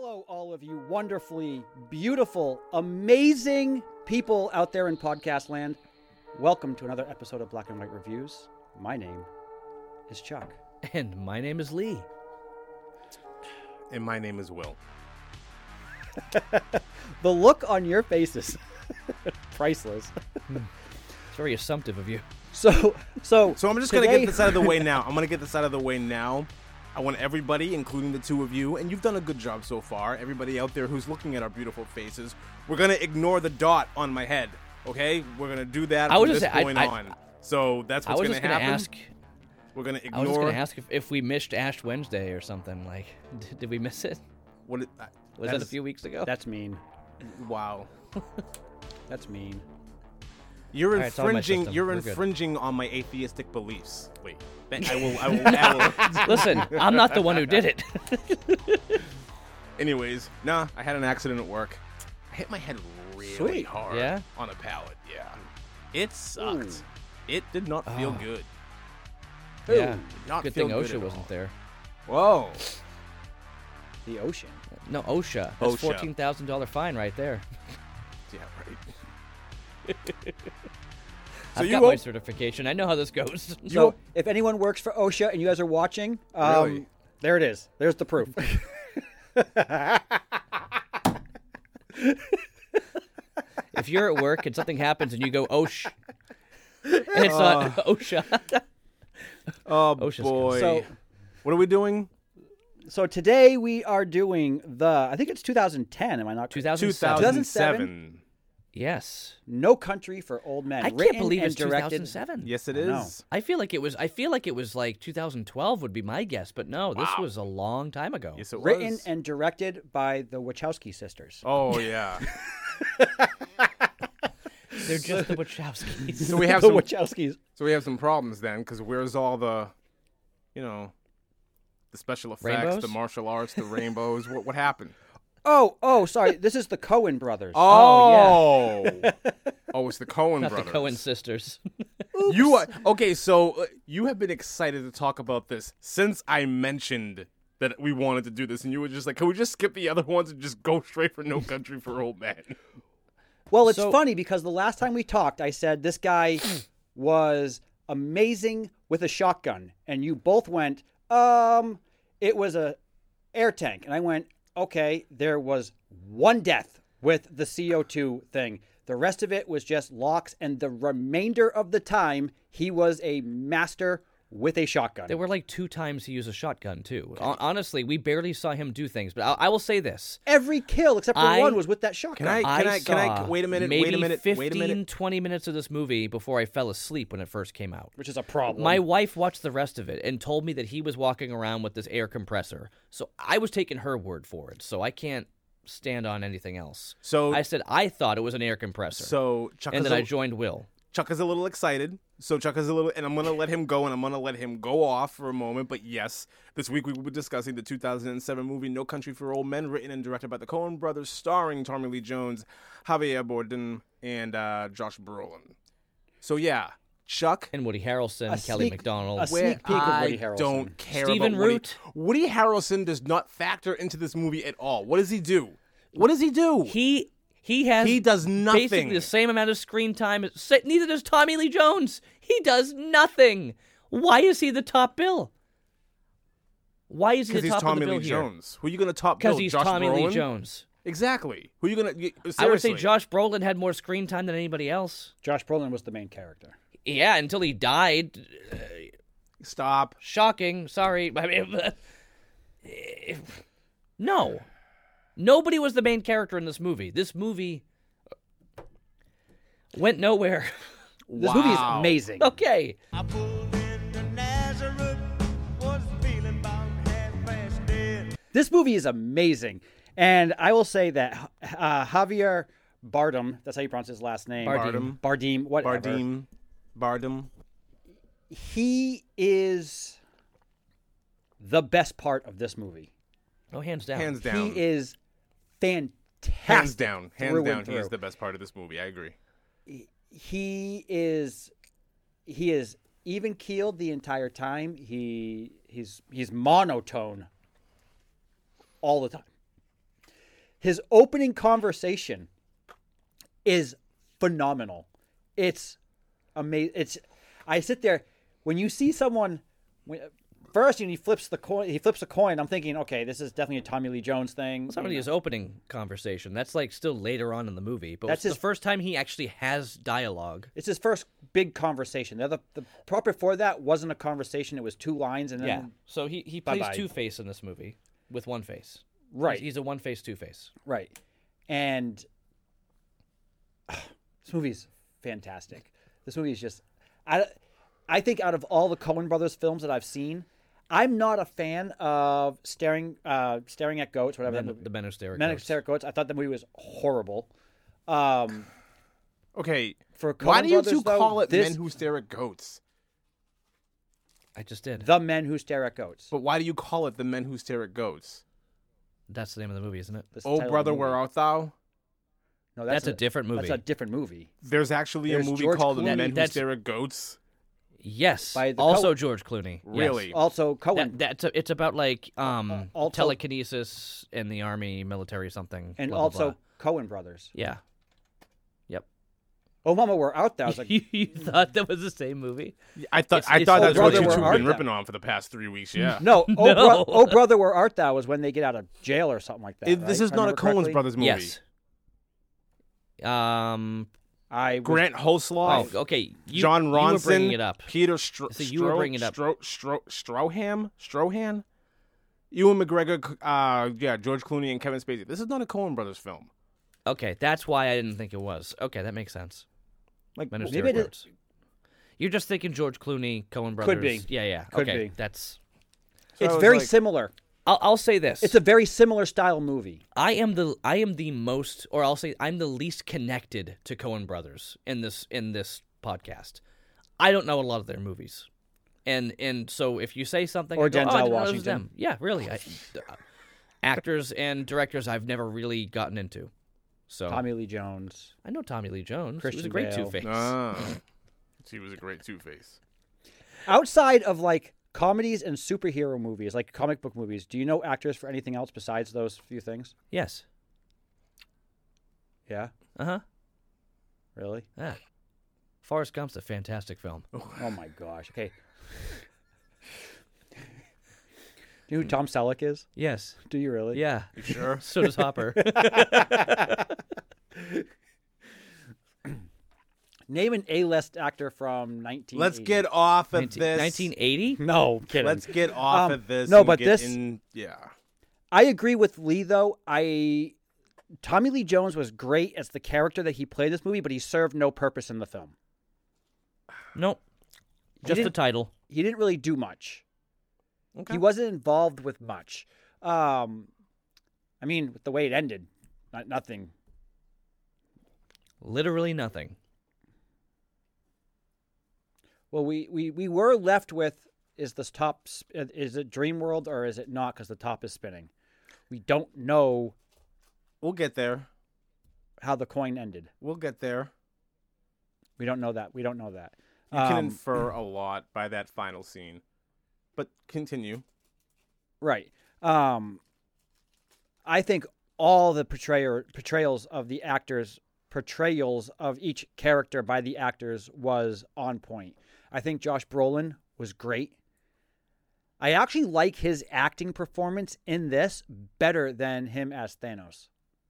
Hello, all of you wonderfully, beautiful, amazing people out there in podcast land. Welcome to another episode of Black and White Reviews. My name is Chuck. And my name is Lee. And my name is Will. The look on your faces, priceless. It's very assumptive of you. So I'm just going to today- get this out of the way now. I'm going to get this out of the way now. I want everybody, including the two of you, and you've done a good job so far, everybody out there who's looking at our beautiful faces, we're going to ignore the dot on my head, okay? We're going to do that from this point on. So that's what's going to happen. We're going to ignore... I was just going to ask if we missed Ash Wednesday or something. Like, did we miss it? Was that a few weeks ago? That's mean. Wow. That's mean. You're All right, it's all in my infringing. system. You're We're good. infringing on my atheistic beliefs. Wait, I will. Listen, I'm not the one who did it. Anyways, nah, I had an accident at work. I hit my head really Sweet. hard Yeah? on a pallet. Yeah, it sucked. Ooh. It did not feel Oh. good. Yeah. Not Good feel thing good OSHA at wasn't all. there. Whoa. The ocean. No, OSHA. That's OSHA. $14,000 fine right there. Yeah, right. I've you got my hope- certification. I know how this goes. So if anyone works for OSHA and you guys are watching, Really? there it is. There's the proof. If you're at work and something happens and you go, OSH, and it's not OSHA. Oh OSHA's boy. So What are we doing? So today we are doing I think it's 2010, am I not? 2007. 2007. Yes. No Country for Old Men. I can't written believe and it's directed. 2007. Yes, it I know. is. I feel like it was like 2012 would be my guess, but no, this was a long time ago. Yes, it Written was. and directed by the Wachowski sisters. Oh yeah. They're just the Wachowskis. So we have the some. Wachowskis. So we have some problems then, because where's all the, the special effects, Rainbows? the martial arts, the rainbows? What happened? Oh, sorry. This is the Coen brothers. Oh, oh, it's the Coen Not brothers. the Coen sisters. You are, okay? So you have been excited to talk about this since I mentioned that we wanted to do this, and you were just like, "Can we just skip the other ones and just go straight for No Country for Old Men?" Well, it's So- funny because the last time we talked, I said this guy was amazing with a shotgun, and you both went, it was a air tank, and I went, okay, there was one death with the CO2 thing. The rest of it was just locks, and the remainder of the time, he was a master with a shotgun. There were like 2 times he used a shotgun too. Honestly, we barely saw him do things. But I will say this: Every kill except for I- one was with that shotgun. Can I saw wait a minute? Maybe Wait a minute. 15, Wait a minute. 20 minutes of this movie before I fell asleep when it first came out. Which is a problem. My wife watched the rest of it and told me that he was walking around with this air compressor. So I was taking her word for it. So I can't stand on anything else. So I said I thought it was an air compressor. so Chuck and is then a, I joined Will. Chuck is a little excited. So Chuck is a little, and I'm gonna let him go, and I'm gonna let him go off for a moment. But yes, this week we will be discussing the 2007 movie No Country for Old Men, written and directed by the Coen brothers, starring Tommy Lee Jones, Javier Bardem, and Josh Brolin. So yeah, Chuck. And Woody Harrelson, Kelly MacDonald. a sneak peek of Woody I Harrelson. don't care Stephen about Woody. Root. Woody Harrelson does not factor into this movie at all. What does he do? What does he do? He has He does nothing. basically the same amount of screen time. Neither does Tommy Lee Jones. He does nothing. Why is he the top bill? Why is he Because the he's top Tommy of the bill Lee here? Jones. Who are you going to top bill? Because he's Josh Tommy Brolin? Lee Jones. Exactly. Who are you going to? Seriously. I would say Josh Brolin had more screen time than anybody else. Josh Brolin was the main character. Yeah, until he died. Stop. Shocking. Sorry. I mean, no. Nobody was the main character in this movie. This movie went nowhere. This movie is amazing. Okay. I pulled into Nazareth, was feeling about half-past dead. This movie is amazing. And I will say that Javier Bardem, that's how you pronounce his last name. Bardem. Bardem, whatever. Bardem. He is the best part of this movie. Oh, hands down. Hands down. He is fantastic. Hands down. Hands through down. and He is through. the best part of this movie. I agree. He is even keeled the entire time. He's monotone all the time. His opening conversation is phenomenal. It's amazing. I sit there when you see someone. First, he flips the coin. He flips a coin. I'm thinking, okay, this is definitely a Tommy Lee Jones thing. It's not really his opening conversation. That's like still later on in the movie. But That's it's the his- first time he actually has dialogue. It's his first big conversation. The part before that wasn't a conversation. It was 2 lines, and then Yeah. So he plays Bye-bye. Two-Face in this movie with one face. Right. He's a one-face Two-Face. right, and this movie's fantastic. This movie is just, I think out of all the Coen Brothers films that I've seen, I'm not a fan of staring at goats, whatever. The Men Who Stare at Men Who Goats. Stare at Goats. I thought the movie was horrible. Okay, For Coen why do you Brothers, two though, call it this- Men Who Stare at Goats? I just did. The Men Who Stare at Goats. But why do you call it The Men Who Stare at Goats? That's the name of the movie, isn't it? That's the Oh, title of the brother, movie. where art thou? No, That's a different movie. That's a different movie. There's actually There's a movie George called Clooney. Men Who That's- Stare at Goats. Yes. By the Also George Clooney. Yes. Really? Also, Coen It's about like also- telekinesis in the army, military, something. and blah, blah, also blah. Coen Brothers. Yeah. Yep. Oh, Mama, Where Art Thou? I was like, You thought that was the same movie? I thought It's- that's Oh, what Brother, you Where two have Art been Thou? ripping on for the past 3 weeks. Yeah. no, No. Oh, Brother, Where Art Thou was when they get out of jail or something like that. This right? is If I not a remember Coen's correctly. Brothers movie. Yes. I was, Grant Oh, Holsloff, okay. John You Ronson, were bringing it up. Peter So you were bringing it up. Strohan, Ewan McGregor, George Clooney and Kevin Spacey. This is not a Coen Brothers film. Okay, that's why I didn't think it was. Okay, that makes sense. Like, Men Who maybe Stare I at did- Goats. You're just thinking George Clooney, Coen Brothers. be. Yeah. Could okay, be. that's. so it's I was very like- similar. I'll say this. It's a very similar style movie. I am the most, or I'll say I'm the least connected to Coen Brothers in this podcast. I don't know a lot of their movies, and so if you say something, Or I go, Denzel I didn't know it was Washington. them. Yeah, really. Actors and directors I've never really gotten into. So Tommy Lee Jones. I know Tommy Lee Jones. He was Christian a great Bale. Two-Face. He was a great Two-Face. Outside of like comedies and superhero movies, like comic book movies, do you know actors for anything else besides those few things? Yes. Yeah, really? Ah. Forrest Gump's a fantastic film. Oh my gosh. Okay. Do you know who Tom Selleck is? Yes. Do you really? Yeah. You sure? So does Hopper. Name an A-list actor from 1980. Let's get off of this. 1980? No, I'm kidding. Let's get off Um, of this. no, and but get this- yeah. I agree with Lee though. Tommy Lee Jones was great as the character that he played this movie, but he served no purpose in the film. Nope. Just the didn't- title. He didn't really do much. Okay. He wasn't involved with much. I mean, with the way it ended, nothing. Literally nothing. Well, we were left with, is it Dreamworld or is it not, because the top is spinning? We don't know We'll get there. how the coin ended. We'll get there. We don't know that. You can infer a lot by that final scene. But continue. Right. I think all the portrayals of the actors, portrayals of each character by the actors was on point. I think Josh Brolin was great. I actually like his acting performance in this better than him as Thanos.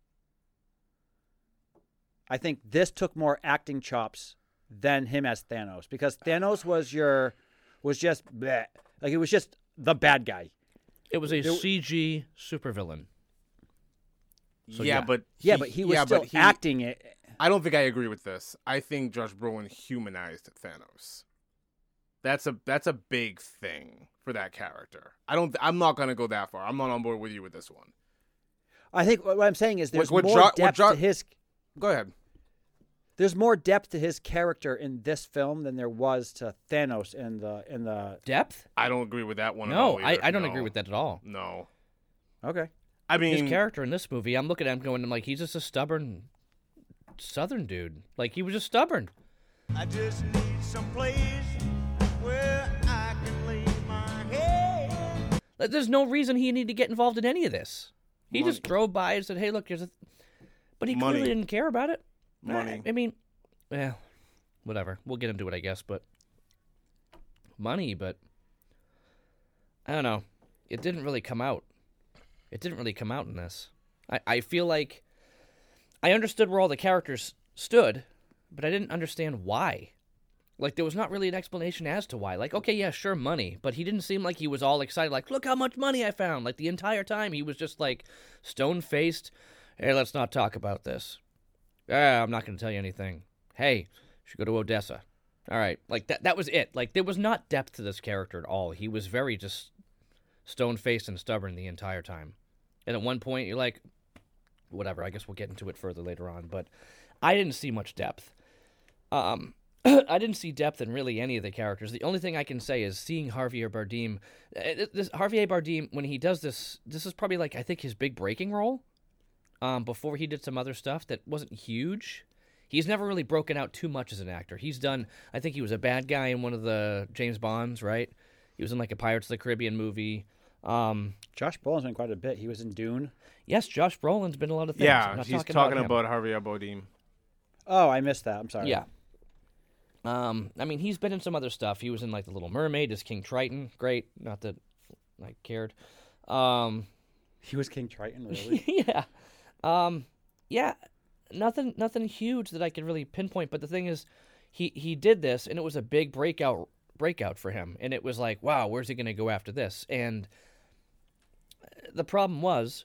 I think this took more acting chops than him as Thanos, because Thanos was just bleh. Like, it was just the bad guy. It was a CG supervillain. So, yeah, yeah. but But he was still acting it. I don't think I agree with this. I think Josh Brolin humanized Thanos. That's a big thing for that character. I'm not gonna go that far. I'm not on board with you with this one. I think what I'm saying is there's What more Jo- what depth Jo- to his. Go ahead. There's more depth to his character in this film than there was to Thanos in the. Depth? I don't agree with that one. at No, all either. I don't No. agree with that at all. No, Okay. I mean, His character in this movie, I'm looking at him going, I'm like, he's just a stubborn Southern dude. Like, he was just stubborn. I just need some place where I can lay my head. Like, there's no reason he needed to get involved in any of this. He just drove by and said, "Hey, look, here's a," but he Money. clearly didn't care about it. Money. I mean, yeah, whatever. We'll get into it, I guess. But money, but I don't know. It didn't really come out. It didn't really come out in this. I feel like I understood where all the characters stood, but I didn't understand why. Like, there was not really an explanation as to why. Like, okay, yeah, sure, money, but he didn't seem like he was all excited, like, look how much money I found. Like, the entire time, he was just, like, stone-faced. Hey, let's not talk about this. I'm not going to tell you anything. Hey, you should go to Odessa. All right. Like, that was it. Like, there was not depth to this character at all. He was very just stone-faced and stubborn the entire time. And at one point, you're like, whatever, I guess we'll get into it further later on. But I didn't see much depth. I didn't see depth in really any of the characters. The only thing I can say is seeing Javier Bardem. Javier Bardem, when he does this is probably like, I think, his big breaking role. Before he did some other stuff that wasn't huge. He's never really broken out too much as an actor. He's done, I think he was a bad guy in one of the James Bonds, right? He was in like a Pirates of the Caribbean movie. Josh Brolin's been quite a bit. He was in Dune. Yes, Josh Brolin's been in a lot of things. I'm Yeah, not he's talking talking him. about Javier Bardem. Oh, I missed that. I'm sorry. Yeah. I mean, he's been in some other stuff. He was in like The Little Mermaid as King Triton. Great. Not that I cared. He was King Triton, really? Yeah. Yeah. Nothing huge that I could really pinpoint. But the thing is, he did this, and it was a big breakout for him. And it was like, wow, where's he going to go after this? And the problem was,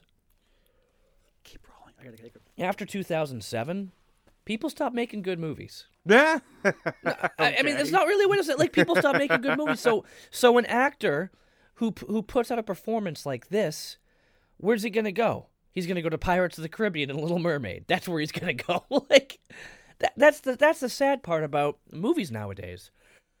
Keep rolling. I gotta take it. after 2007, people stopped making good movies. Yeah. I mean, it's not really what is it. Like, people stop making good movies. So an actor who puts out a performance like this, where's he gonna go? He's gonna go to Pirates of the Caribbean and Little Mermaid. That's where he's gonna go. Like, that's the sad part about movies nowadays.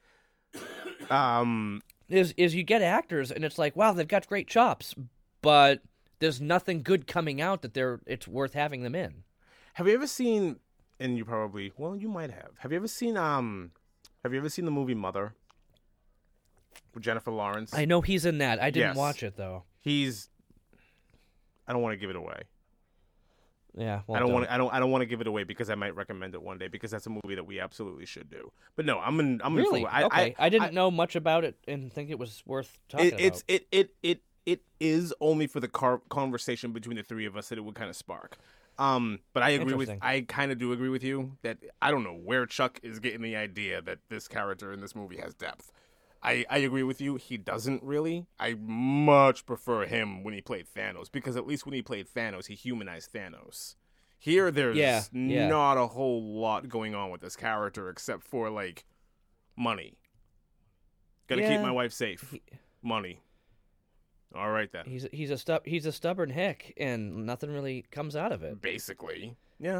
Is you get actors and it's like, wow, they've got great chops, but there's nothing good coming out that it's worth having them in. Have you ever seen? And you probably, well, you might have. Have you ever seen the movie Mother with Jennifer Lawrence? I know he's in that. I didn't Yes. watch it though. I don't want to give it away. Yeah, well, I don't want to give it away because I might recommend it one day because that's a movie that we absolutely should do. But no, I'm in Really? full. Okay. I didn't know much about it and think it was worth talking about. It is only for the conversation between the three of us that it would kind of spark. But I agree with. Interesting. I kind of do agree with you that I don't know where Chuck is getting the idea that this character in this movie has depth. I agree with you. He doesn't really. I much prefer him when he played Thanos because at least when he played Thanos, he humanized Thanos. Here, there's not a whole lot going on with this character except for like money. Got to keep my wife safe. Money. All right then. He's a stubborn hick, and nothing really comes out of it. Basically, yeah.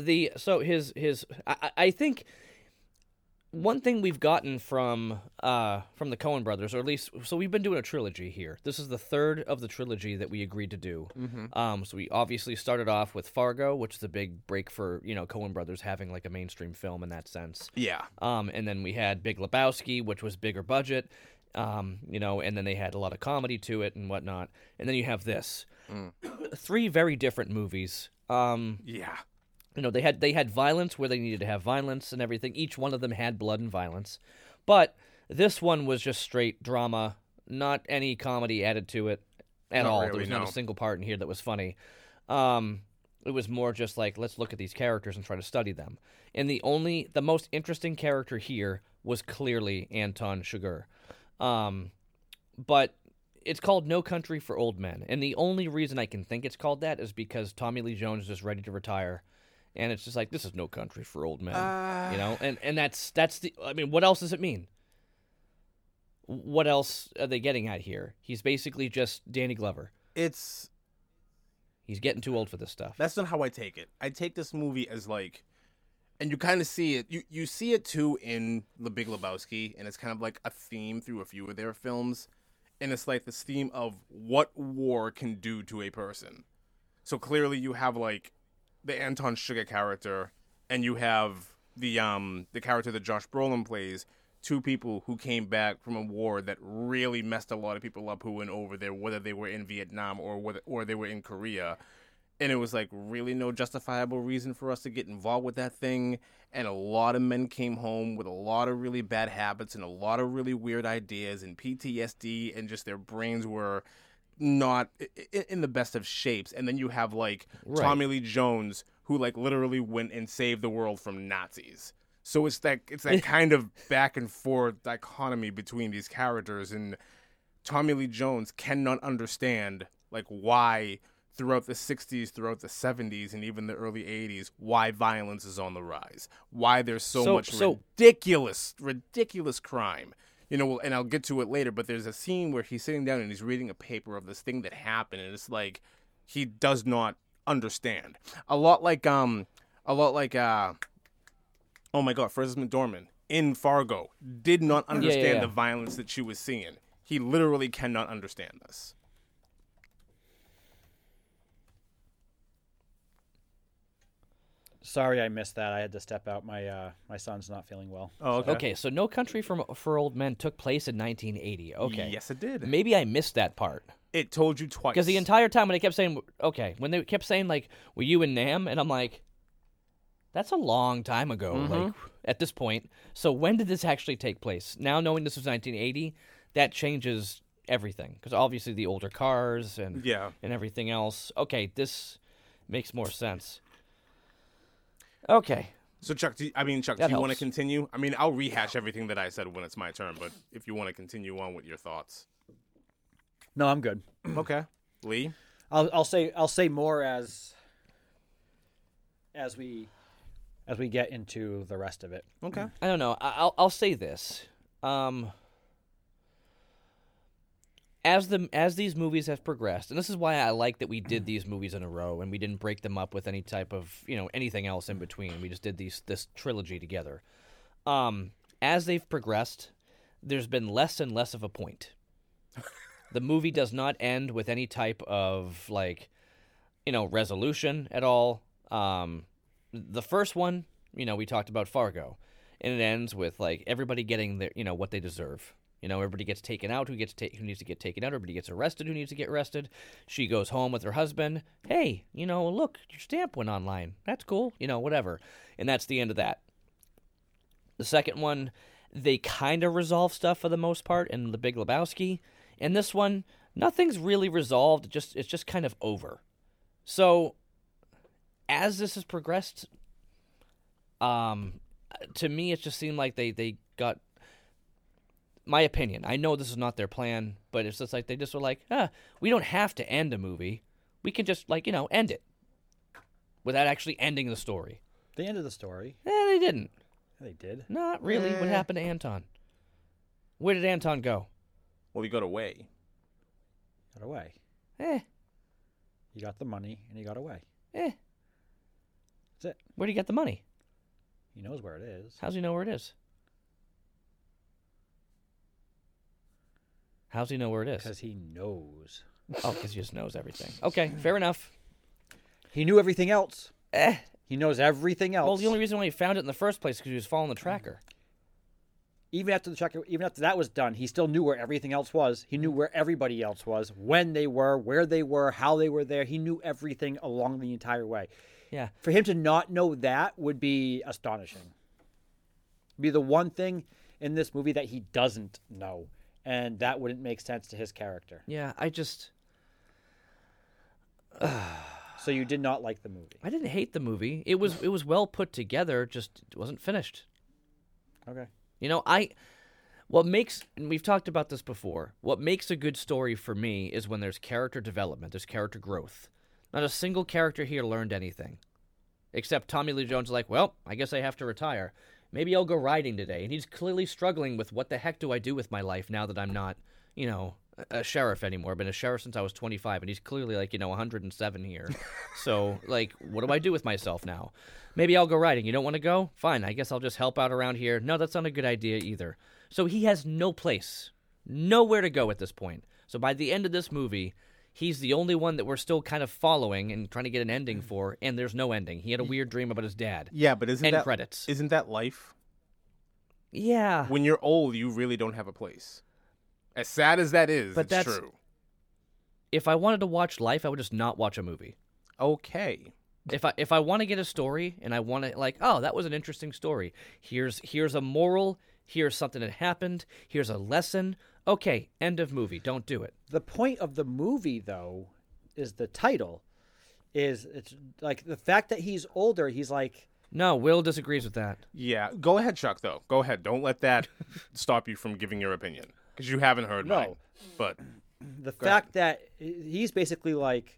I think one thing we've gotten from the Coen brothers, or at least, so we've been doing a trilogy here. This is the third of the trilogy that we agreed to do. Mm-hmm. So we obviously started off with Fargo, which is a big break for Coen brothers having like a mainstream film in that sense. Yeah. And then we had Big Lebowski, which was bigger budget. And then they had a lot of comedy to it and whatnot. And then you have this. Three very different movies. Yeah. They had violence where they needed to have violence and everything. Each one of them had blood and violence. But this one was just straight drama, not any comedy added to it at all. There was not a single part in here that was funny. It was more just like, let's look at these characters and try to study them. And the most interesting character here was clearly Anton Chigurh. But it's called No Country for Old Men, and the only reason I can think it's called that is because Tommy Lee Jones is just ready to retire, and it's just like, this is no country for old men, and that's the. I mean, what else does it mean? What else are they getting at here? He's basically just Danny Glover. He's getting too old for this stuff. That's not how I take it. I take this movie as like, and you kind of see it. You see it too in The Big Lebowski, and it's kind of like a theme through a few of their films. And it's like this theme of what war can do to a person. So clearly you have like the Anton Chigurh character, and you have the character that Josh Brolin plays two people who came back from a war that really messed a lot of people up who went over there, whether they were in Vietnam or they were in Korea. And it was like really no justifiable reason for us to get involved with that thing. And a lot of men came home with a lot of really bad habits and a lot of really weird ideas and PTSD, and just their brains were not in the best of shapes. And then you have like Tommy Lee Jones, who like literally went and saved the world from Nazis. So it's that kind of back and forth dichotomy between these characters, and Tommy Lee Jones cannot understand like why throughout the 60s, throughout the 70s, and even the early 80s, why violence is on the rise, why there's so much ridiculous crime. You know, and I'll get to it later, but there's a scene where he's sitting down and he's reading a paper of this thing that happened, and it's like he does not understand. A lot like oh my God, Frances McDormand in Fargo did not understand the violence that she was seeing. He literally cannot understand this. Sorry, I missed that. I had to step out. My son's not feeling well. Oh, Okay, so No Country for Old Men took place in 1980. Okay. Yes, it did. Maybe I missed that part. It told you twice. Because the entire time when they kept saying, when they kept saying, like, were you and Nam? And I'm like, that's a long time ago, like, at this point. So when did this actually take place? Now, knowing this was 1980, that changes everything. Because obviously the older cars and everything else. Okay, this makes more sense. Okay. So, Chuck, do you want to continue? I mean, I'll rehash everything that I said when it's my turn, but if you want to continue on with your thoughts. No, I'm good. Okay. Lee? I'll say more as we get into the rest of it. Okay. I don't know. I'll say this. As these movies have progressed, and this is why I like that we did these movies in a row and we didn't break them up with any type of, anything else in between. We just did this trilogy together. As they've progressed, there's been less and less of a point. The movie does not end with any type of resolution at all. The first one, we talked about Fargo, and it ends with everybody getting their, what they deserve. Everybody gets taken out who needs to get taken out. Everybody gets arrested who needs to get arrested. She goes home with her husband. Hey, look, your stamp went online. That's cool. Whatever. And that's the end of that. The second one, they kind of resolve stuff for the most part in The Big Lebowski. And this one, nothing's really resolved. It's just kind of over. So, as this has progressed, to me, it just seemed like they got... My opinion. I know this is not their plan, but it's just like they just were like, we don't have to end a movie. We can just end it without actually ending the story. They ended the story. They didn't. They did. Not really. What happened to Anton? Where did Anton go? Well, he got away. Got away. He got the money and he got away. That's it. Where'd he get the money? He knows where it is. How's he know where it is? How's he know where it is? Because he knows. Oh, because he just knows everything. Okay, fair enough. He knew everything else. He knows everything else. Well, the only reason why he found it in the first place is because he was following the tracker. Even after that was done, he still knew where everything else was. He knew where everybody else was, when they were, where they were, how they were there. He knew everything along the entire way. Yeah. For him to not know that would be astonishing. Be the one thing in this movie that he doesn't know. And that wouldn't make sense to his character. Yeah, I just... So you did not like the movie? I didn't hate the movie. It was well put together, just it wasn't finished. Okay. What makes, and we've talked about this before, what makes a good story for me is when there's character development, there's character growth. Not a single character here learned anything. Except Tommy Lee Jones like, well, I guess I have to retire. Maybe I'll go riding today. And he's clearly struggling with what the heck do I do with my life now that I'm not, a sheriff anymore. I've been a sheriff since I was 25, and he's clearly 107 here. So, what do I do with myself now? Maybe I'll go riding. You don't want to go? Fine, I guess I'll just help out around here. No, that's not a good idea either. So he has no place, nowhere to go at this point. So by the end of this movie, he's the only one that we're still kind of following and trying to get an ending for, and there's no ending. He had a weird dream about his dad. Yeah, but isn't credits. Isn't that life? Yeah. When you're old, you really don't have a place. As sad as that is, But it's that's- true. If I wanted to watch Life, I would just not watch a movie. Okay. If I want to get a story and I want to like, oh, that was an interesting story. Here's a moral. Here's something that happened. Here's a lesson. Okay, end of movie. Don't do it. The point of the movie, though, is the title. It's like the fact that he's older. He's like, No, Will disagrees with that. Yeah. Go ahead, Chuck, though. Go ahead. Don't let that stop you from giving your opinion. Because you haven't heard No. mine. But the fact that he's basically like,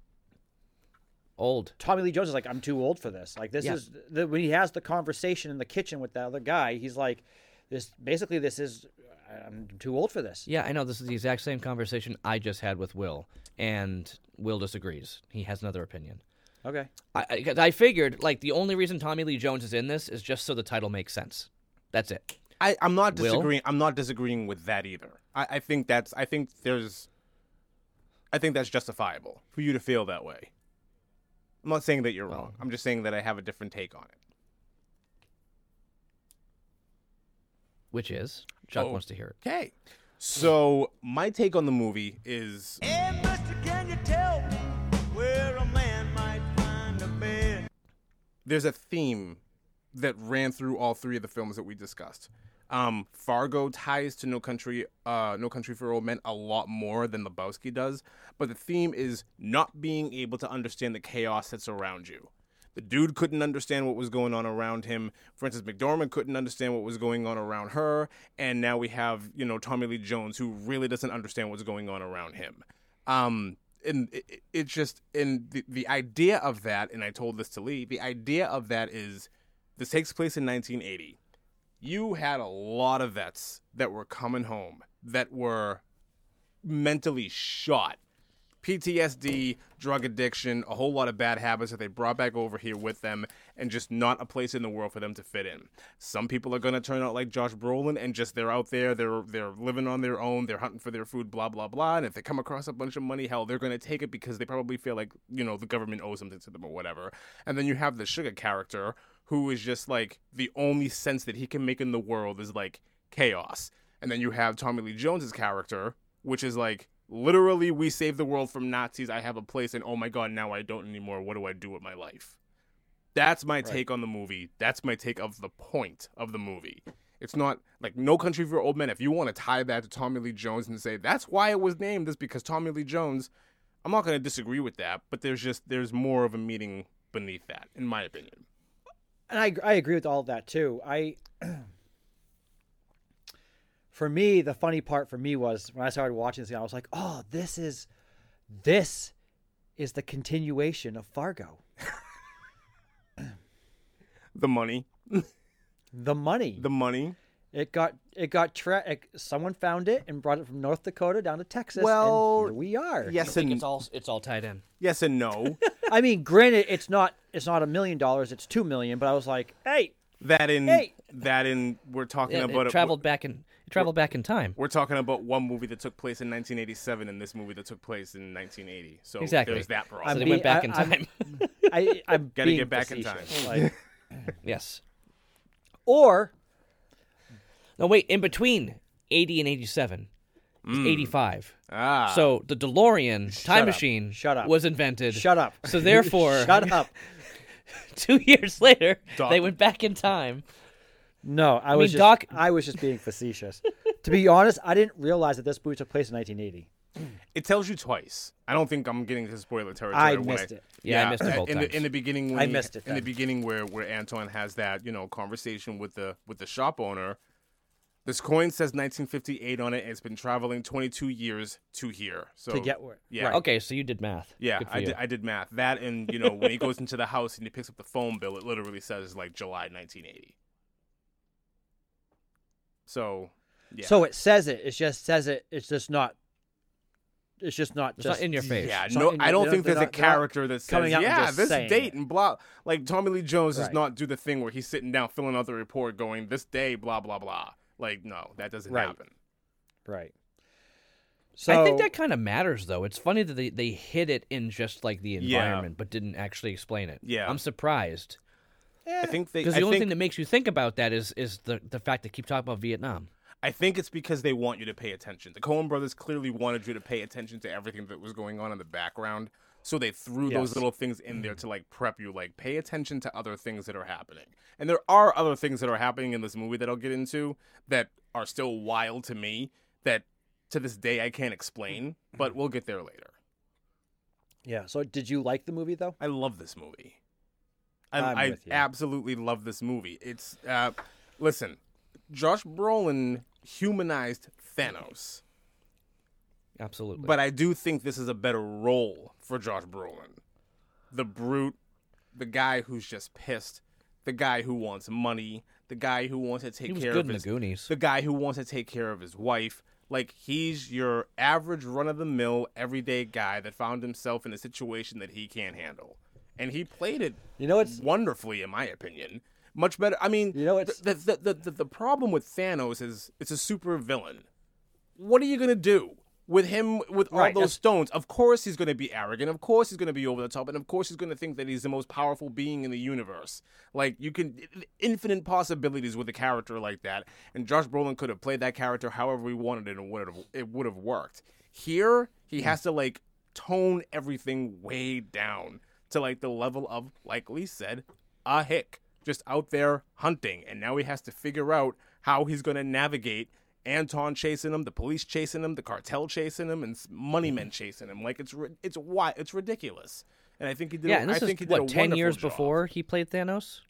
Old. Tommy Lee Jones is like, I'm too old for this. Like, this Yeah. is when he has the conversation in the kitchen with that other guy. He's like, I'm too old for this. Yeah, I know. This is the exact same conversation I just had with Will, and Will disagrees. He has another opinion. Okay. I figured, like, the only reason Tommy Lee Jones is in this is just so the title makes sense. That's it. I'm not Will? disagreeing. I'm not disagreeing with that either. I think that's justifiable for you to feel that way. I'm not saying that you're wrong. I'm just saying that I have a different take on it. Which is, Chuck Oh. wants to hear it. Okay. So my take on the movie is Hey, mister, can you tell me where a man might find a bed? there's a theme that ran through all three of the films that we discussed. Fargo ties to No Country for Old Men a lot more than Lebowski does, but the theme is not being able to understand the chaos that's around you. The dude couldn't understand what was going on around him. Frances McDormand couldn't understand what was going on around her, and now we have, Tommy Lee Jones, who really doesn't understand what's going on around him. And it's just, and the idea of that, and I told this to Lee, the idea of that is, this takes place in 1980. You had a lot of vets that were coming home that were mentally shot. PTSD, drug addiction, a whole lot of bad habits that they brought back over here with them, and just not a place in the world for them to fit in. Some people are going to turn out like Josh Brolin, and just they're out there, they're living on their own, they're hunting for their food, blah, blah, blah, and if they come across a bunch of money, hell, they're going to take it because they probably feel like, the government owes something to them or whatever. And then you have the Sugar character, who is just like, the only sense that he can make in the world is like chaos. And then you have Tommy Lee Jones's character, which is like, literally, we saved the world from Nazis. I have a place, and oh my god, now I don't anymore. What do I do with my life? That's my take on the movie. That's my take of the point of the movie. It's not like No Country for Old Men. If you want to tie that to Tommy Lee Jones and say that's why it was named this because Tommy Lee Jones, I'm not going to disagree with that. But there's more of a meaning beneath that, in my opinion. And I agree with all of that too. For me, the funny part for me was when I started watching this, I was like, "Oh, this is the continuation of Fargo." The money. The money. Someone found it and brought it from North Dakota down to Texas. Well, and here we are. Yes I think and it's all tied in. yes and no. I mean, granted, it's not $1 million, it's $2 million. But I was like, hey, We're talking Yeah, about it traveled back in time. We're talking about one movie that took place in 1987 and this movie that took place in 1980. So Exactly. there's that So problem. they went back in time. I'm Gotta being get back in facetious. time. Like, Yes. or No, wait. In between 80 and 87, it's 85. Ah. So the DeLorean time up. machine Shut up. was invented. shut up. So therefore, Shut up. 2 years later, Doc. they went back in time. No, I mean, was Doc- I was just being facetious. To be honest, I didn't realize that this movie took place in 1980. It tells you twice. I don't think I'm getting to spoiler territory. I when missed it. Yeah, I missed it both in times. the beginning. When I missed it in the then. beginning where Anton has that conversation with the shop owner. This coin says 1958 on it, and it's been traveling 22 years to here. So To get where? Yeah. Right. Okay, so you did math. Yeah, Good for I you. did math. That and when he goes into the house and he picks up the phone bill, it literally says like July 1980. So, yeah. So it says it. It just says it. It's just not. It's just not. It's not in your face. Yeah, It's no, not in- I don't they're think not- there's a they're not character that says, coming out and yeah, just this saying date it. and blah. Like Tommy Lee Jones does Right. not do the thing where he's sitting down filling out the report going, this day, blah, blah, blah. Like, no, that doesn't Right. happen. Right. So I think that kind of matters, though. It's funny that they hid it in just like the Yeah. environment, but didn't actually explain it. Yeah. I'm surprised. I think they. Because I the only think- thing that makes you think about that is the fact they keep talking about Vietnam. I think it's because they want you to pay attention. The Coen brothers clearly wanted you to pay attention to everything that was going on in the background. So they threw those Yes. little things in there to like prep you, like pay attention to other things that are happening. And there are other things that are happening in this movie that I'll get into that are still wild to me that to this day I can't explain, but we'll get there later. Yeah. So did you like the movie though? I love this movie. I'm I with you. absolutely love this movie. It's listen, Josh Brolin humanized Thanos. Absolutely. But I do think this is a better role for Josh Brolin. The brute, the guy who's just pissed, the guy who wants money, the guy who wants to he take was care good of in his the Goonies. the guy who wants to take care of his wife. Like he's your average run-of-the-mill everyday guy that found himself in a situation that he can't handle. And he played it You know, it's wonderfully, in my opinion. Much better. I mean, You know, it's- the problem with Thanos is it's a super villain. What are you gonna do with him with all Right, those that's- stones? Of course he's gonna be arrogant. Of course he's gonna be over the top, and of course he's gonna think that he's the most powerful being in the universe. Like you can infinite possibilities with a character like that, and Josh Brolin could have played that character however he wanted it, and it would have worked. Here he has to like tone everything way down to like the level of, like Lee said, a hick. Just out there hunting, and now he has to figure out how he's going to navigate Anton chasing him, the police chasing him, the cartel chasing him, and money men chasing him. Like it's ridiculous. And I think he did. Yeah, and I this think is he did a what 10 wonderful years job. before he played Thanos.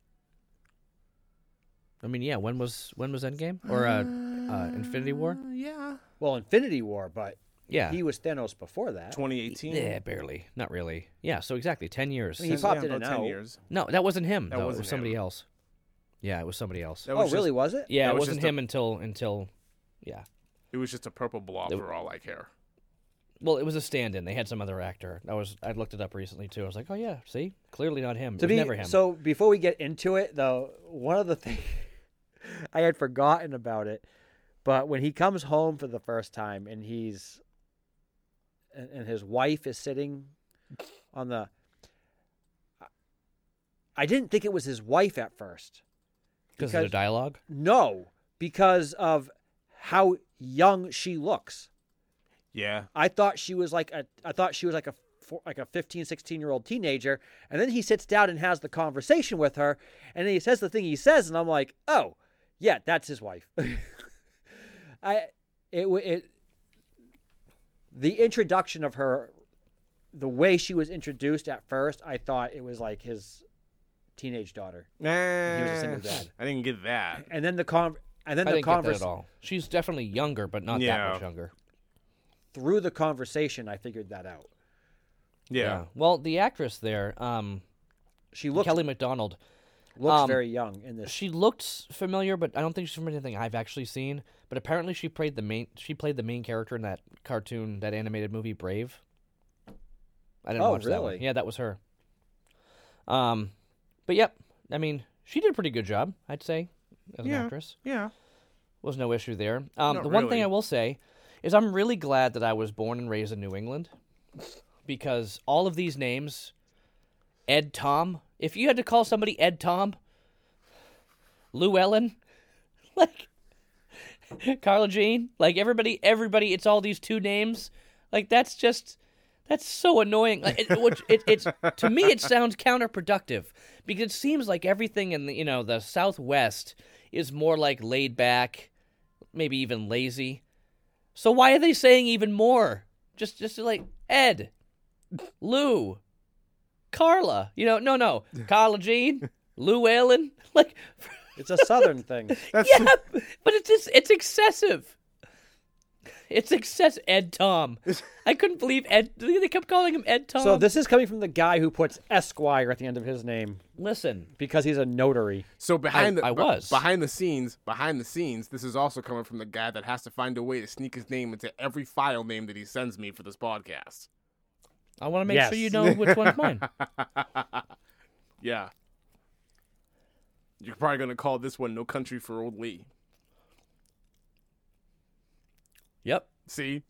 I mean, yeah. When was Endgame or Infinity War? Yeah, well, Infinity War, but Yeah. he was Thanos before that. 2018. Yeah, barely. Not really. Yeah, so exactly 10 years. I mean, he popped in about and 10 out. years. No, that wasn't him. That though. It wasn't was somebody him. else. Yeah, it was somebody else. That Oh, was really? just- Was it? Yeah, that it was wasn't just a- him until yeah. It was just a purple blob for all I care. Well, it was a stand-in. They had some other actor. I looked it up recently too. I was like, oh yeah, see, clearly not him. To it was be never him. so before we get into it though, one of the things I had forgotten about it, but when he comes home for the first time and and his wife is sitting on the I didn't think it was his wife at first. because of the dialogue. No, because of how young she looks. Yeah, I thought she was like a 15, 16-year-old teenager, and then he sits down and has the conversation with her, and then he says the thing he says, and I'm like, oh, yeah, that's his wife. The introduction of her, the way she was introduced at first, I thought it was like his teenage daughter, he was a single dad. I didn't get that. and then the I didn't get that at conversation all. She's definitely younger, but not that Yeah. much younger. through the conversation, I figured that out. Yeah. Well, the actress there, She looks Kelly MacDonald, very young in this. she looked familiar, but I don't think she's from anything I've actually seen. But apparently, she played the main character in that cartoon, that animated movie Brave. I didn't Oh, watch that one. really? Yeah, that was her. But yep, I mean, she did a pretty good job, I'd say, as an actress. Yeah. Was no issue there. Not The one thing really. I will say is I'm really glad that I was born and raised in New England, because all of these names, Ed Tom, if you had to call somebody Ed Tom, Lou Ellen, like Carla Jean, like everybody, it's all these two names. Like that's so annoying. Like, it's to me, it sounds counterproductive because it seems like everything in the Southwest is more like laid back, maybe even lazy. So why are they saying even more? Just like Ed, Lou, Carla. No, Carla Jean, Lou Ellen. Like, It's a Southern thing. yeah, but it's excessive. It's excessive. Ed Tom. I couldn't believe Ed. They kept calling him Ed Tom. So this is coming from the guy who puts Esquire at the end of his name Listen, because he's a notary. So behind the scenes, this is also coming from the guy that has to find a way to sneak his name into every file name that he sends me for this podcast. I want to make Yes. sure you know which one's mine. Yeah. You're probably gonna call this one "No Country for Old Lee." Yep. See?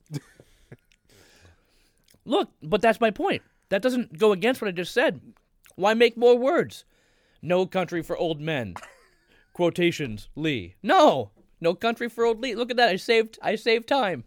Look, but that's my point. That doesn't go against what I just said. Why make more words? No Country for Old Men. Quotations, Lee. No Country for Old Lee. Look at that. I saved time.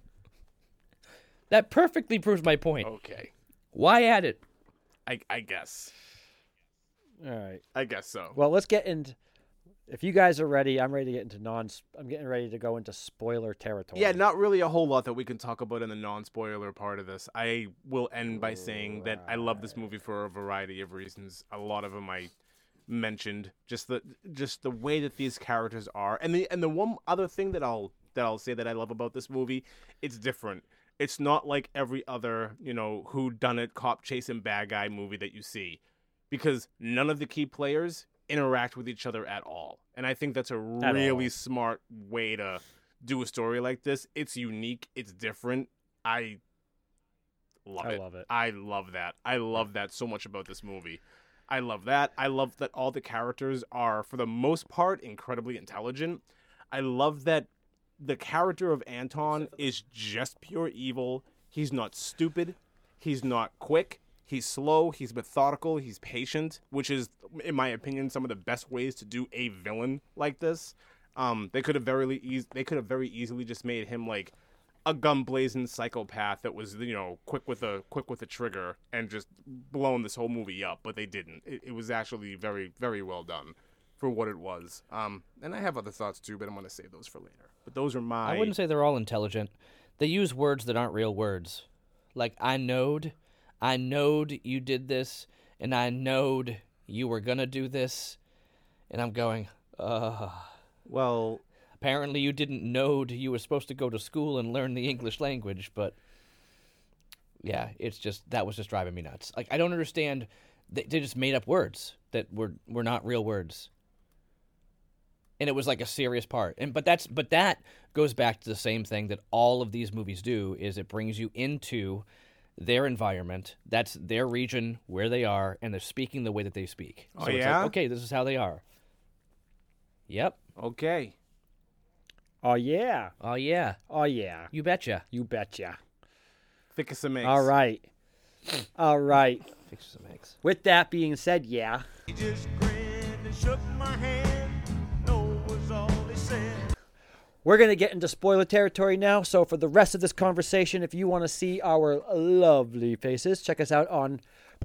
That perfectly proves my point. Okay. Why add it? I guess. All right. I guess so. Well, let's get into. If you guys are ready, I'm ready to get into I'm getting ready to go into spoiler territory. Yeah, not really a whole lot that we can talk about in the non-spoiler part of this. I will end by saying that I love this movie for a variety of reasons. A lot of them I mentioned. Just the way that these characters are, and the one other thing that I'll say that I love about this movie, it's different. It's not like every other, whodunit cop chasing bad guy movie that you see, because none of the key players interact with each other at all. And I think that's a really smart way to do a story like this. It's unique. It's different. I love it. I love that. I love that so much about this movie. I love that. I love that all the characters are, for the most part, incredibly intelligent. I love that the character of Anton is just pure evil. He's not stupid. He's not quick. He's slow, he's methodical, he's patient, which is, in my opinion, some of the best ways to do a villain like this. They could have very easily just made him like a gun-blazing psychopath that was, quick with a trigger and just blown this whole movie up, but they didn't. It was actually very, very well done for what it was. And I have other thoughts too, but I'm going to save those for later. But those are my... I wouldn't say they're all intelligent. They use words that aren't real words. Like, I knowed you did this, and I knowed you were going to do this. And I'm going, Well... Apparently you didn't know you were supposed to go to school and learn the English language, but... Yeah, that was just driving me nuts. Like, I don't understand. They just made up words that were not real words. And it was like a serious part. But that goes back to the same thing that all of these movies do, is it brings you into their environment. That's their region, where they are, and they're speaking the way that they speak. So it's like, okay, this is how they are. Yep. Okay. Oh, yeah. Oh, yeah. Oh, yeah. You betcha. You betcha. Thick as some eggs. All right. All right. Fix some eggs. With that being said, yeah. He just grinned and shook my hand. No was all he said. We're going to get into spoiler territory now. So for the rest of this conversation, if you want to see our lovely faces, check us out on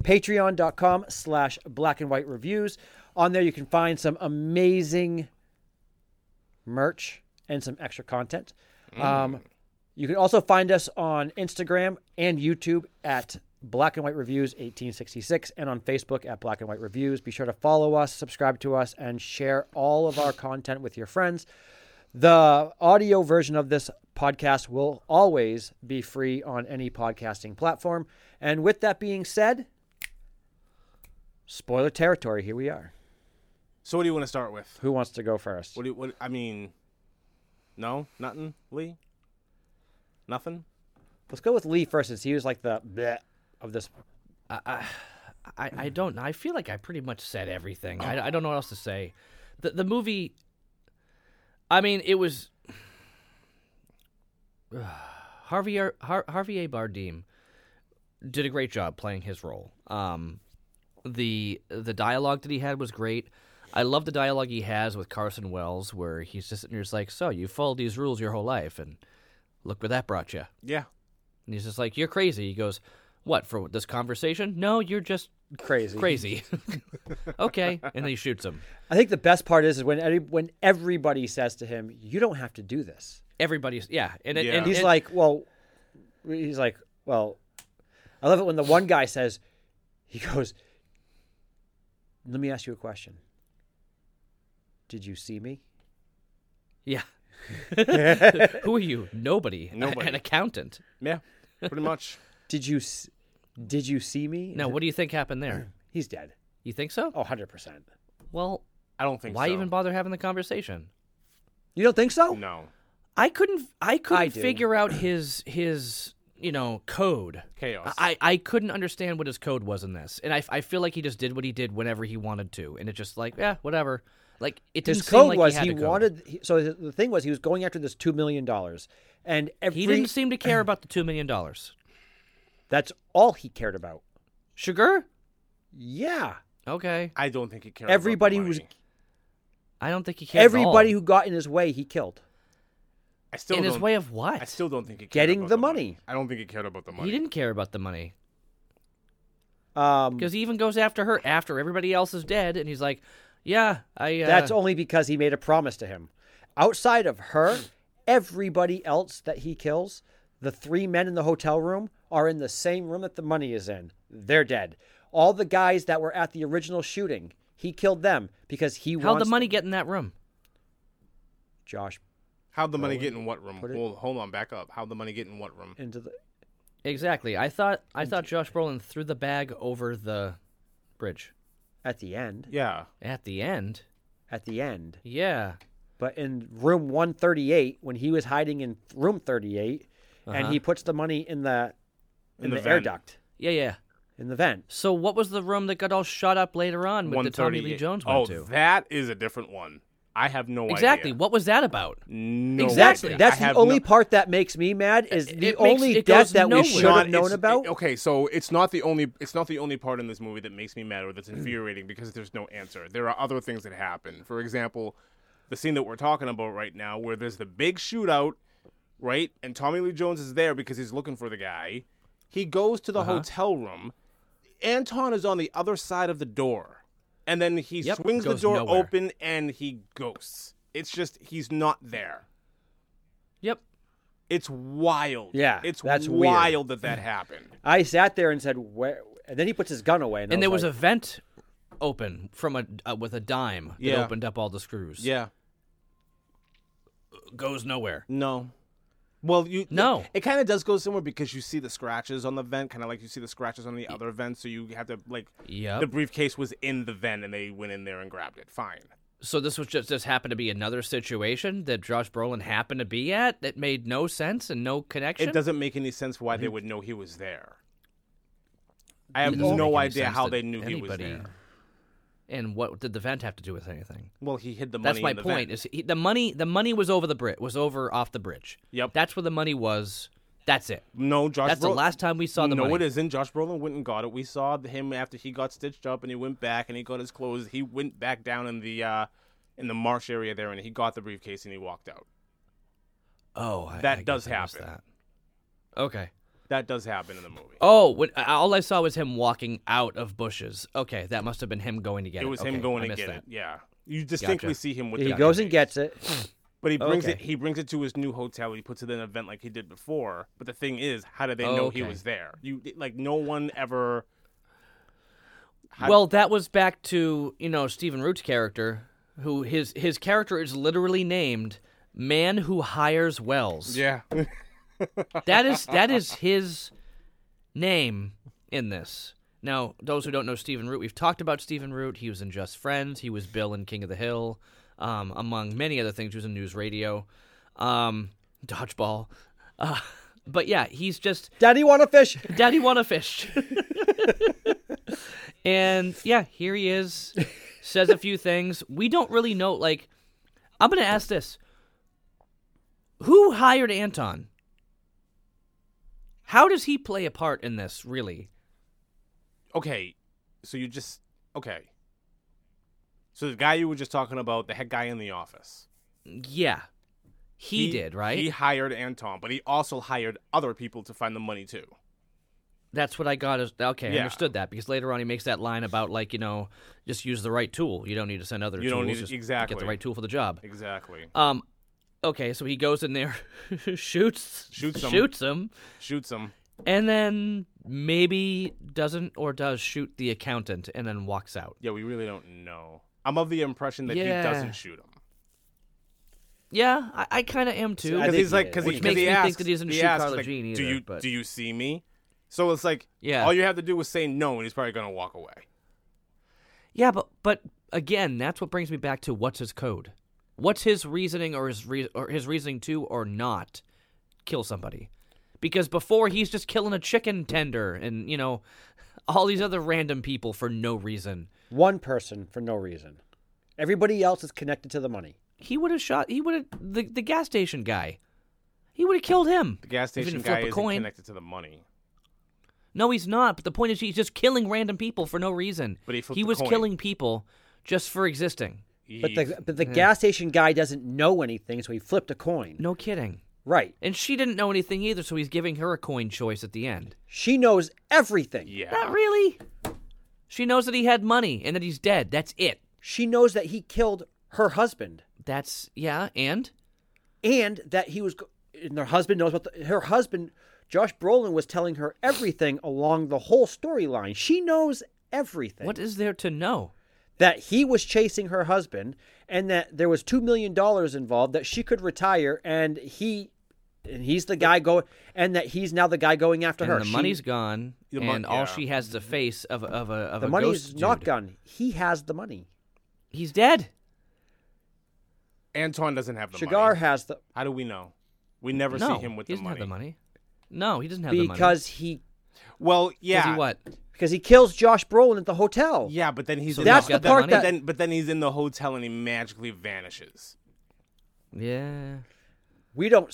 patreon.com/blackandwhitereviews. On there, you can find some amazing merch and some extra content. You can also find us on Instagram and YouTube at Black and White Reviews 1866 and on Facebook at Black and White Reviews. Be sure to follow us, subscribe to us, and share all of our content with your friends. The audio version of this podcast will always be free on any podcasting platform. And with that being said, spoiler territory, here we are. So what do you want to start with? Who wants to go first? No? Nothing? Lee? Nothing? Let's go with Lee first, since he was like the bleh of this. I don't. I feel like I pretty much said everything. I don't know what else to say. The movie. I mean, it was Javier Bardem did a great job playing his role. The dialogue that he had was great. I love the dialogue he has with Carson Wells, where he's just sitting there, like, so you followed these rules your whole life, and look where that brought you. Yeah. And he's just like, you're crazy. He goes, what, for this conversation? No, you're just crazy. Okay. And then he shoots him. I think the best part is when everybody says to him, you don't have to do this. Everybody's, yeah. And he's like, well, I love it when the one guy says, he goes, let me ask you a question. Did you see me? Yeah. Who are you? Nobody. An accountant. Yeah, pretty much. Did you see me? Now, what do you think happened there? He's dead. You think so? Oh, 100%. Well, I don't think so. Why even bother having the conversation? You don't think so? No. I couldn't figure out his code. Chaos. I couldn't understand what his code was in this. And I feel like he just did what he did whenever he wanted to. And it just like, yeah, whatever. Like, it didn't his code seem like was he wanted. So the thing was, he was going after this $2 million, and he didn't seem to care about the $2 million. That's all he cared about. Sugar? Yeah. Okay. I don't think he cared. Everybody about the who's money. I don't think he cared everybody at all. who got in his way, he killed. I still In don't, his way of what? I still don't think he cared Getting about the money. money. I don't think he cared about the money. He didn't care about the money. Um, Because he even goes after her after everybody else is dead, and he's like, yeah, I... That's only because he made a promise to him. Outside of her, everybody else that he kills, the 3 men in the hotel room, are in the same room that the money is in. They're dead. All the guys that were at the original shooting, he killed them because he How'd wants the money get in that room? Josh How'd the money get in what room? Put it- Well, hold on, back up. How'd the money get in what room? into the. Exactly. I thought Josh Brolin threw the bag over the bridge. At the end. Yeah. At the end? At the end. Yeah. But in room 138, when he was hiding in room 38, and Uh-huh. he puts the money in the In the air vent. duct, Yeah. in the vent. So what was the room that got all shot up later on with the Tommy Lee 138. Jones went Oh, to? that is a different one. I have no Exactly. idea. What was that about? No Exactly. idea. That's I the have only no- part that makes me mad is the It only goes death that we nowhere. should Sean, have known it's- about. Okay, so it's not the only part in this movie that makes me mad or that's infuriating because there's no answer. There are other things that happen. For example, the scene that we're talking about right now, where there's the big shootout, right? And Tommy Lee Jones is there because he's looking for the guy. He goes to the hotel room. Anton is on the other side of the door, and then he Yep, swings the goes door nowhere. open and he ghosts. It's just he's not there. Yep. It's wild. Yeah, it's that's weird. wild that happened. I sat there and said, "Where?" And then he puts his gun away, and, And there was like, a vent open from with a dime that Yeah. opened up all the screws. Yeah. Goes nowhere. No. Well, No. It kind of does go somewhere because you see the scratches on the vent, kind of like you see the scratches on the other vent. So you have to Yep. the briefcase was in the vent, and they went in there and grabbed it. Fine. So this was just happened to be another situation that Josh Brolin happened to be at that made no sense and no connection. It doesn't make any sense why they would know he was there. I have It doesn't make no any idea sense how that they knew he was anybody- there. And what did the vent have to do with anything? Well, he hid the money. That's my in the point. Vent. Is the money was over the bridge, was over off the bridge. Yep. That's where the money was. That's it. No, Josh. That's the last time we saw the money. No, it isn't. Josh Brolin went and got it. We saw him after he got stitched up, and he went back and he got his clothes. He went back down in the marsh area there, and he got the briefcase and he walked out. Oh, That I does guess I missed happen. That. Okay. That does happen in the movie. Oh, all I saw was him walking out of bushes. Okay, that must have been him going to get it. It was Okay, him going I to missed get that. it. Yeah, you distinctly Gotcha. see him with he the goes and briefcase. gets it. But he brings Okay. it. He brings it to his new hotel. He puts it in an event like he did before. But the thing is, how did they know he Okay. was there? No one ever. Well, that was back to Stephen Root's character, who his character is literally named Man Who Hires Wells. Yeah. That is his name in this. Now, those who don't know Stephen Root, we've talked about Stephen Root. He was in Just Friends. He was Bill in King of the Hill, among many other things. He was in News Radio, Dodgeball. But yeah, he's just Daddy want to fish? Daddy wanna fish. And yeah, here he is, says a few things. We don't really know, I'm going to ask this. Who hired Anton? How does he play a part in this, really? Okay, so So the guy you were just talking about, the head guy in the office. Yeah. He did, right? He hired Anton, but he also hired other people to find the money too. That's what I got. Okay, I Yeah. understood that, because later on he makes that line about, just use the right tool. You don't need to send other You tools. don't need just exactly. get the right tool for the job. Exactly. Okay, so he goes in there, shoots him, Shoots him. and then maybe doesn't or does shoot the accountant and then walks out. Yeah, we really don't know. I'm of the impression that Yeah. he doesn't shoot him. Yeah, I kind of am too. I Because think he's like, he because is. he, Which because makes he me think asks, that he doesn't shoot asks, Carla like, Jean do either, you but- do you see me? So it's like, Yeah. all you have to do is say no, and he's probably gonna walk away. Yeah, but again, that's what brings me back to what's his code? What's his reasoning or his reasoning to or not kill somebody? Because before he's just killing a chicken tender and all these other random people for no reason. One person for no reason. Everybody else is connected to the money. He would have the gas station guy. He would have killed him. The gas If he station didn't flip guy a isn't coin. connected to the money. No, he's not. But the point is, he's just killing random people for no reason. But he was flipped the coin. killing people just for existing. But the gas station guy doesn't know anything, so he flipped a coin. No kidding. Right. And she didn't know anything either, so he's giving her a coin choice at the end. She knows everything. Yeah. Not really. She knows that he had money and that he's dead. That's it. She knows that he killed her husband. And? And that he was, and her husband knows her husband, Josh Brolin, was telling her everything along the whole storyline. She knows everything. What is there to know? That he was chasing her husband, and that there was $2 million involved, that she could retire, and he's the guy and that he's now the guy going after her. And the money's gone, and all yeah. she has the face of a the money's ghost not dude. gone. He has the money. He's dead. Anton doesn't have the Shigar money. has the How do we know? We never No, see him with he the doesn't money. have the money. No, he doesn't have the money. because he Well, Does yeah. he what? because he kills Josh Brolin at the hotel. Yeah, but then he's So in That's he's got the that part money? that but then he's in the hotel and he magically vanishes. Yeah. we don't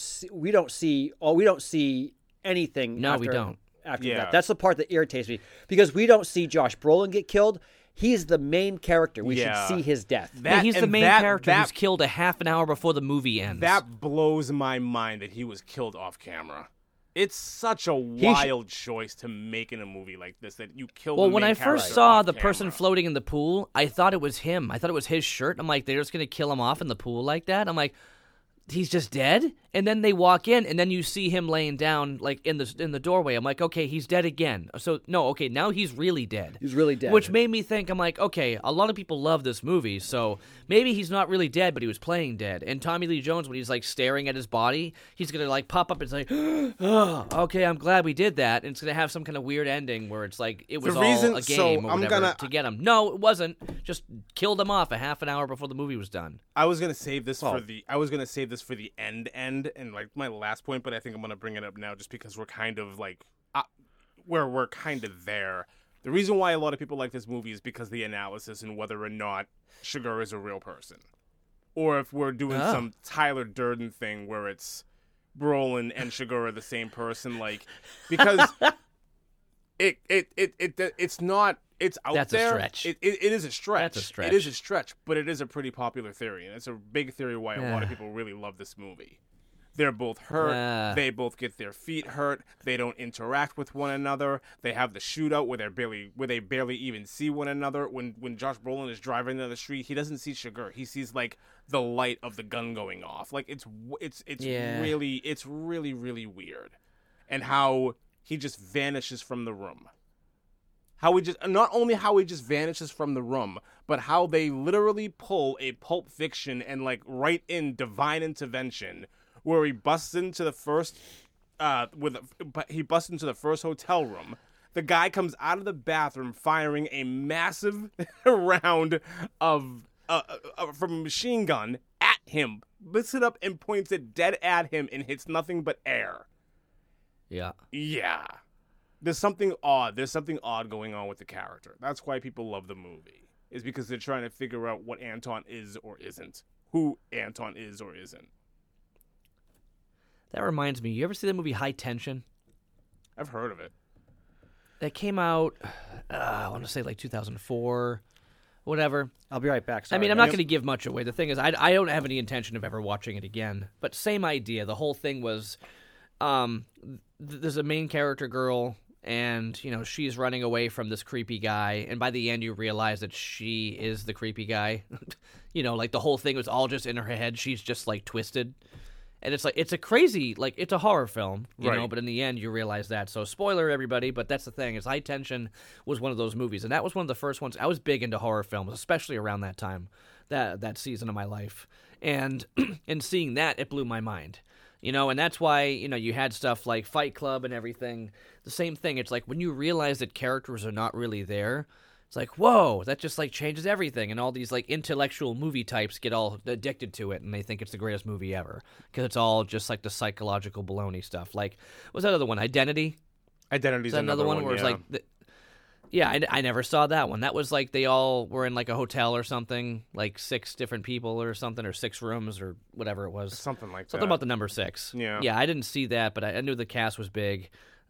see anything. No, after, we don't. After Yeah. that, that's the part that irritates me because we don't see Josh Brolin get killed. He's the main character. We Yeah. should see his death. Yeah, he's the and main that- character that- who's killed a half an hour before the movie ends. That blows my mind that he was killed off camera. It's such a wild choice to make in a movie like this that you kill. Well, the when main I first character saw off the person camera. floating in the pool, I thought it was him. I thought it was his shirt. I'm like, they're just going to kill him off in the pool like that? I'm like, he's just dead? And then they walk in, and then you see him laying down like in the doorway. I'm like, okay, he's dead again. So, no, okay, now he's really dead. He's really dead. Which made me think, I'm like, okay, a lot of people love this movie, so maybe he's not really dead, but he was playing dead. And Tommy Lee Jones, when he's like staring at his body, he's gonna like pop up and say, oh, okay, I'm glad we did that. And it's gonna have some kind of weird ending where it's like it was The all reason- a so game or I'm whatever gonna- to get him. No, it wasn't. Just killed him off a half an hour before the movie was done. I was gonna save this for the end and like my last point, but I think I'm gonna bring it up now just because we're kind of like we're kind of there. The reason why a lot of people like this movie is because the analysis and whether or not Shigar is a real person, or if we're doing some Tyler Durden thing where it's Brolin and Shigar are the same person, like because it's not. It's out That's a there. stretch. It is a stretch. That's a stretch. It is a stretch, but it is a pretty popular theory, and it's a big theory why a lot of Yeah. people really love this movie. They're both hurt. They both get their feet hurt. They don't interact with one another. They have the shootout where they barely even see one another. When Josh Brolin is driving down the street, he doesn't see Shigar. He sees like the light of the gun going off. Like it's Yeah. really really weird, and how he just vanishes from the room. Not only how he just vanishes from the room, but how they literally pull a Pulp Fiction and like write in Divine Intervention, where he busts into the first he busts into the first hotel room. The guy comes out of the bathroom firing a massive round of from a machine gun at him, lifts it up and points it dead at him and hits nothing but air. Yeah. Yeah. There's something odd. There's something odd going on with the character. That's why people love the movie. Is because they're trying to figure out what Anton is or isn't. Who Anton is or isn't. That reminds me, you ever see the movie High Tension? I've heard of it. That came out, I want to say like 2004, whatever. I'll be right back. I Sorry, mean, I'm not guys. going to give much away. The thing is, I don't have any intention of ever watching it again. But same idea. The whole thing was, there's a main character girl, and she's running away from this creepy guy. And by the end, you realize that she is the creepy guy. Like the whole thing was all just in her head. She's just like twisted. And it's like, it's a crazy, like, it's a horror film, you know, but in the end you realize that. So spoiler, everybody, but that's the thing, is High Tension was one of those movies. And that was one of the first ones. I was big into horror films, especially around that time, that season of my life. And and seeing that, it blew my mind. And that's why, you had stuff like Fight Club and everything. The same thing. It's like when you realize that characters are not really there, it's like, whoa, that just like changes everything. And all these like intellectual movie types get all addicted to it, and they think it's the greatest movie ever because it's all just like the psychological baloney stuff. Like, what's that other one? Identity? Identity's Is that another one where it's like, I never saw that one. That was like they all were in like a hotel or something, like 6 different people or something, or 6 rooms or whatever it was. something like Something that. about the number 6. Yeah. Yeah, I didn't see that, but I knew the cast was big.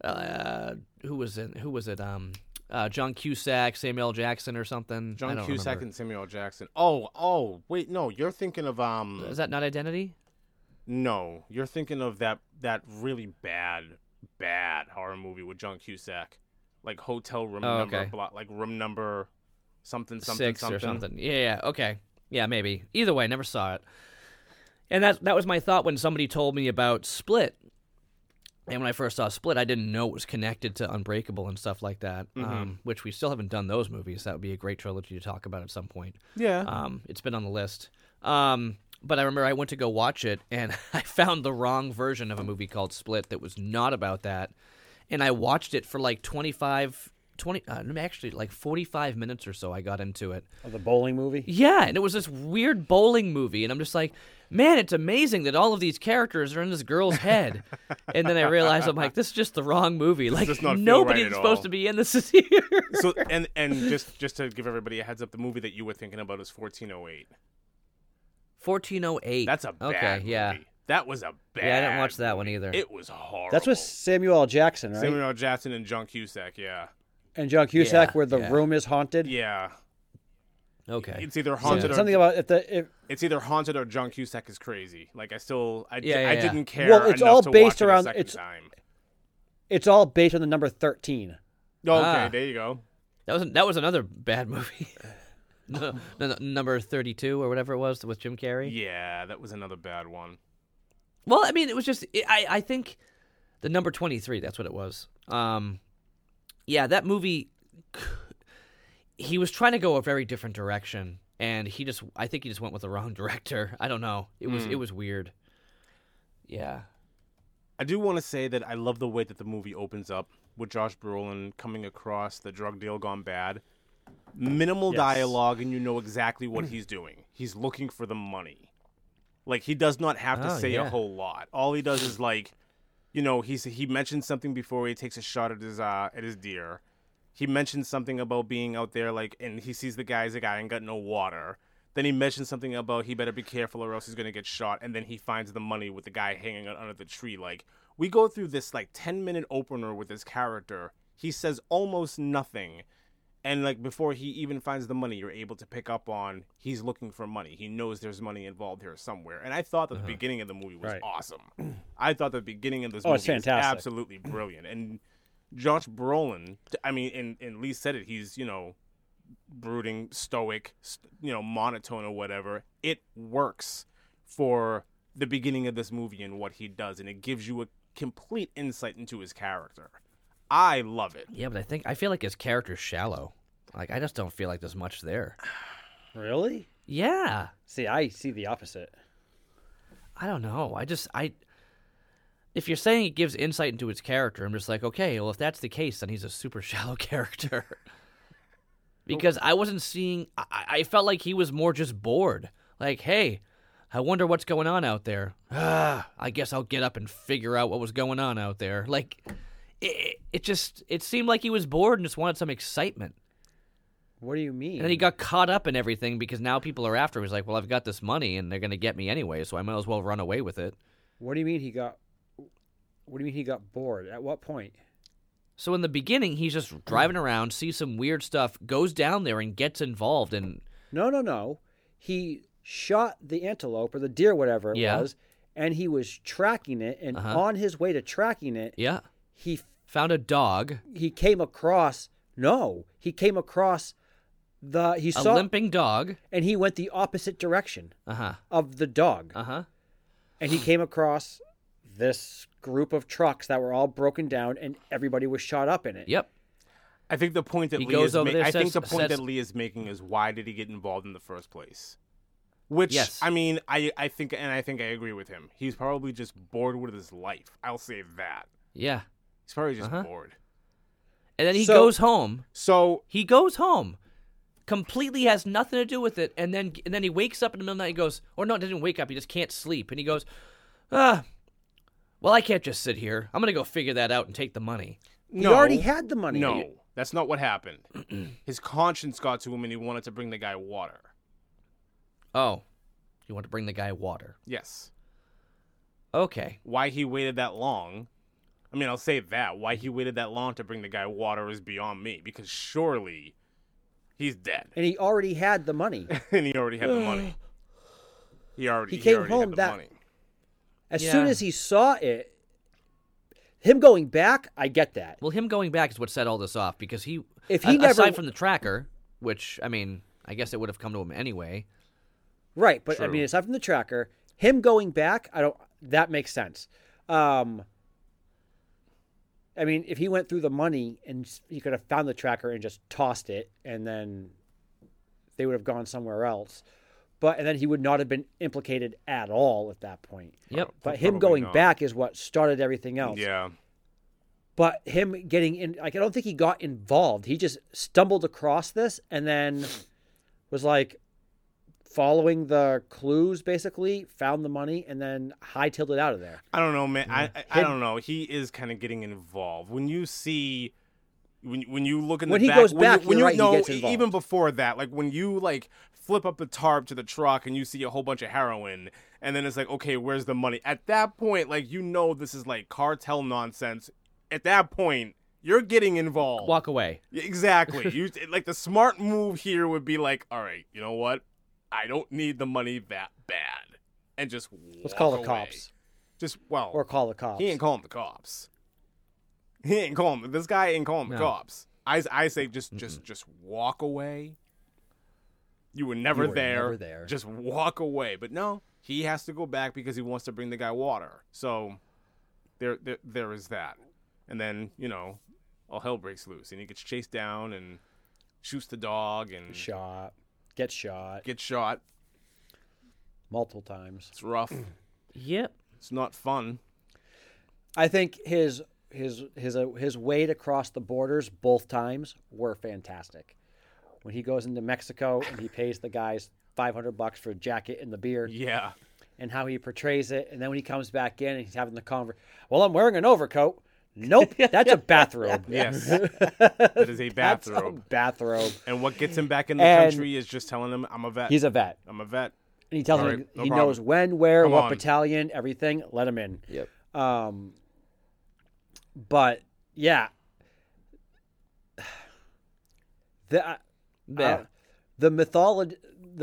Who was it? John Cusack, Samuel L. Jackson, or something. I John don't Cusack remember. and Samuel L. Jackson. Oh, wait, no, you're thinking of Is that not Identity? No, you're thinking of that really bad horror movie with John Cusack, like hotel room number, okay. like room number, something 6 or something. Yeah, okay. Yeah, maybe. Either way, never saw it. And that was my thought when somebody told me about Split. And when I first saw Split, I didn't know it was connected to Unbreakable and stuff like that, which we still haven't done those movies. That would be a great trilogy to talk about at some point. Yeah. It's been on the list. But I remember I went to go watch it, and I found the wrong version of a movie called Split that was not about that. And I watched it for like actually like 45 minutes or so. I got into it. Oh, the bowling movie? Yeah, and it was this weird bowling movie, and I'm just like, man, it's amazing that all of these characters are in this girl's head. And then I realized, I'm like, this is just the wrong movie. Like, does not feel nobody right at that's supposed all. to be in this is here. So and just to give everybody a heads up, the movie that you were thinking about is 1408. 1408. That's a bad okay, movie. yeah. That was a bad. Yeah, I didn't watch that one movie. either. It was horrible. That's with Samuel L. Jackson, right? Samuel L. Jackson and John Cusack. Yeah. And John Cusack, Yeah, where the yeah. room is haunted. Yeah. Okay. It's either haunted or Something about if it's either haunted or John Cusack is crazy. Like I Yeah. didn't care. Well, it's enough all to based watch it a around- second it's- time. it's all based on the number 13. Oh, okay, Ah. there you go. That was another bad movie. No, number 32 or whatever it was with Jim Carrey. Yeah, that was another bad one. Well, I mean, it was just I think the number 23. That's what it was. Yeah, that movie. He was trying to go a very different direction, and I think he just went with the wrong director. I don't know. It was weird. Yeah. I do want to say that I love the way that the movie opens up with Josh Brolin coming across the drug deal gone bad. Minimal Yes. dialogue, and you know exactly what he's doing. He's looking for the money. Like, he does not have to Oh, say yeah. a whole lot. All he does is, like, you know, he mentions something before he takes a shot at his deer. He mentions something about being out there, like, and he sees the guy ain't got no water. Then he mentions something about he better be careful or else he's going to get shot. And then he finds the money with the guy hanging out under the tree. Like, we go through this, like, 10-minute opener with this character. He says almost nothing. And, like, before he even finds the money, you're able to pick up on he's looking for money. He knows there's money involved here somewhere. And I thought that the beginning of the movie was Right. awesome. I thought the beginning of this Oh, movie it's was fantastic. absolutely brilliant. And Josh Brolin, I mean, and Lee said it, he's, you know, brooding, stoic, you know, monotone or whatever. It works for the beginning of this movie and what he does, and it gives you a complete insight into his character. I love it. Yeah, but I feel like his character's shallow. Like, I just don't feel like there's much there. Really? Yeah. See, I see the opposite. I don't know. If you're saying it gives insight into his character, I'm just like, okay, well, if that's the case, then he's a super shallow character. Because I wasn't seeing, I felt like he was more just bored. Like, hey, I wonder what's going on out there. I guess I'll get up and figure out what was going on out there. Like, it seemed like he was bored and just wanted some excitement. What do you mean? And then he got caught up in everything because now people are after him. He's like, well, I've got this money and they're going to get me anyway, so I might as well run away with it. What do you mean he got? What do you mean he got bored? At what point? So in the beginning, he's just driving around, sees some weird stuff, goes down there and gets involved. And No. He shot the antelope or the deer, whatever it Yeah. was, and he was tracking it. And on his way to tracking it, yeah, he found a dog, came across. No, he came across he a saw, limping dog. and he went the opposite direction Uh-huh. of the dog, Uh-huh. and he came across this group of trucks that were all broken down, and everybody was shot up in it. Yep. I think the point that He Lee goes is over there, I think says- the point says- that Lee is making is why did he get involved in the first place? Which Yes. I mean, I think I agree with him. He's probably just bored with his life. I'll say that. Yeah. He's probably just Uh-huh. bored. And then he So- goes home. So He goes home. Completely has nothing to do with it. And then he wakes up in the middle of the night and goes, or no, doesn't wake up. He just can't sleep. And he goes, well, I can't just sit here. I'm going to go figure that out and take the money. He already had the money. No, that's not what happened. His conscience got to him, and he wanted to bring the guy water. Oh, you want to bring the guy water. Yes. Okay. Why he waited that long? I mean, I'll say that. Why he waited that long to bring the guy water is beyond me, because surely he's dead. And he already had the money. And he already had the money. He came already home had the that- money. As Yeah. soon as he saw it, him going back, I get that. Well, him going back is what set all this off because If he never- aside from the tracker, which I mean, I guess it would have come to him anyway. Right, but I True. mean, aside from the tracker, him going back, that makes sense. I mean, if he went through the money and he could have found the tracker and just tossed it, and then they would have gone somewhere else. And then he would not have been implicated at all at that point. Yep. But him Probably going not. back is what started everything else. Yeah. But him getting in, like, I don't think he got involved. He just stumbled across this and then was like following the clues, basically, found the money, and then hightailed it out of there. I don't know, man. I don't know. He is kind of getting involved. When you see, when you look in the When he back, goes when back, you, when you're you right, he know, gets involved. even before that, like when you like flip up the tarp to the truck and you see a whole bunch of heroin, and then it's like, okay, where's the money? At that point, like you know, this is like cartel nonsense. At that point, you're getting involved. Walk away. Exactly. You like the smart move here would be like, all right, you know what? I don't need the money that bad, and just Let's walk call the away. cops. Or Or call the cops. he ain't calling the cops. He ain't calling. This guy ain't calling the No. cops. I say just walk away. You were never You were there. never there. Just walk away. But no, he has to go back because he wants to bring the guy water. So there is that. And then all hell breaks loose, and he gets chased down and shoots the dog and Gets shot gets shot. multiple times. It's rough. Yep. It's not fun. I think his weight across the borders both times were fantastic. When he goes into Mexico and he pays the guys $500 for a jacket and the beer, Yeah. and how he portrays it, and then when he comes back in and he's having the well, I'm wearing an overcoat. Nope, that's a bathrobe. Yes. That is a That's a bathrobe. bathrobe. And what gets him back in the And country is just telling him, I'm a vet. He's a vet. I'm a vet. And he tells All him right, no he problem. knows when, where, Come what on. battalion, everything. Let him in. Yep. But yeah, the mythology,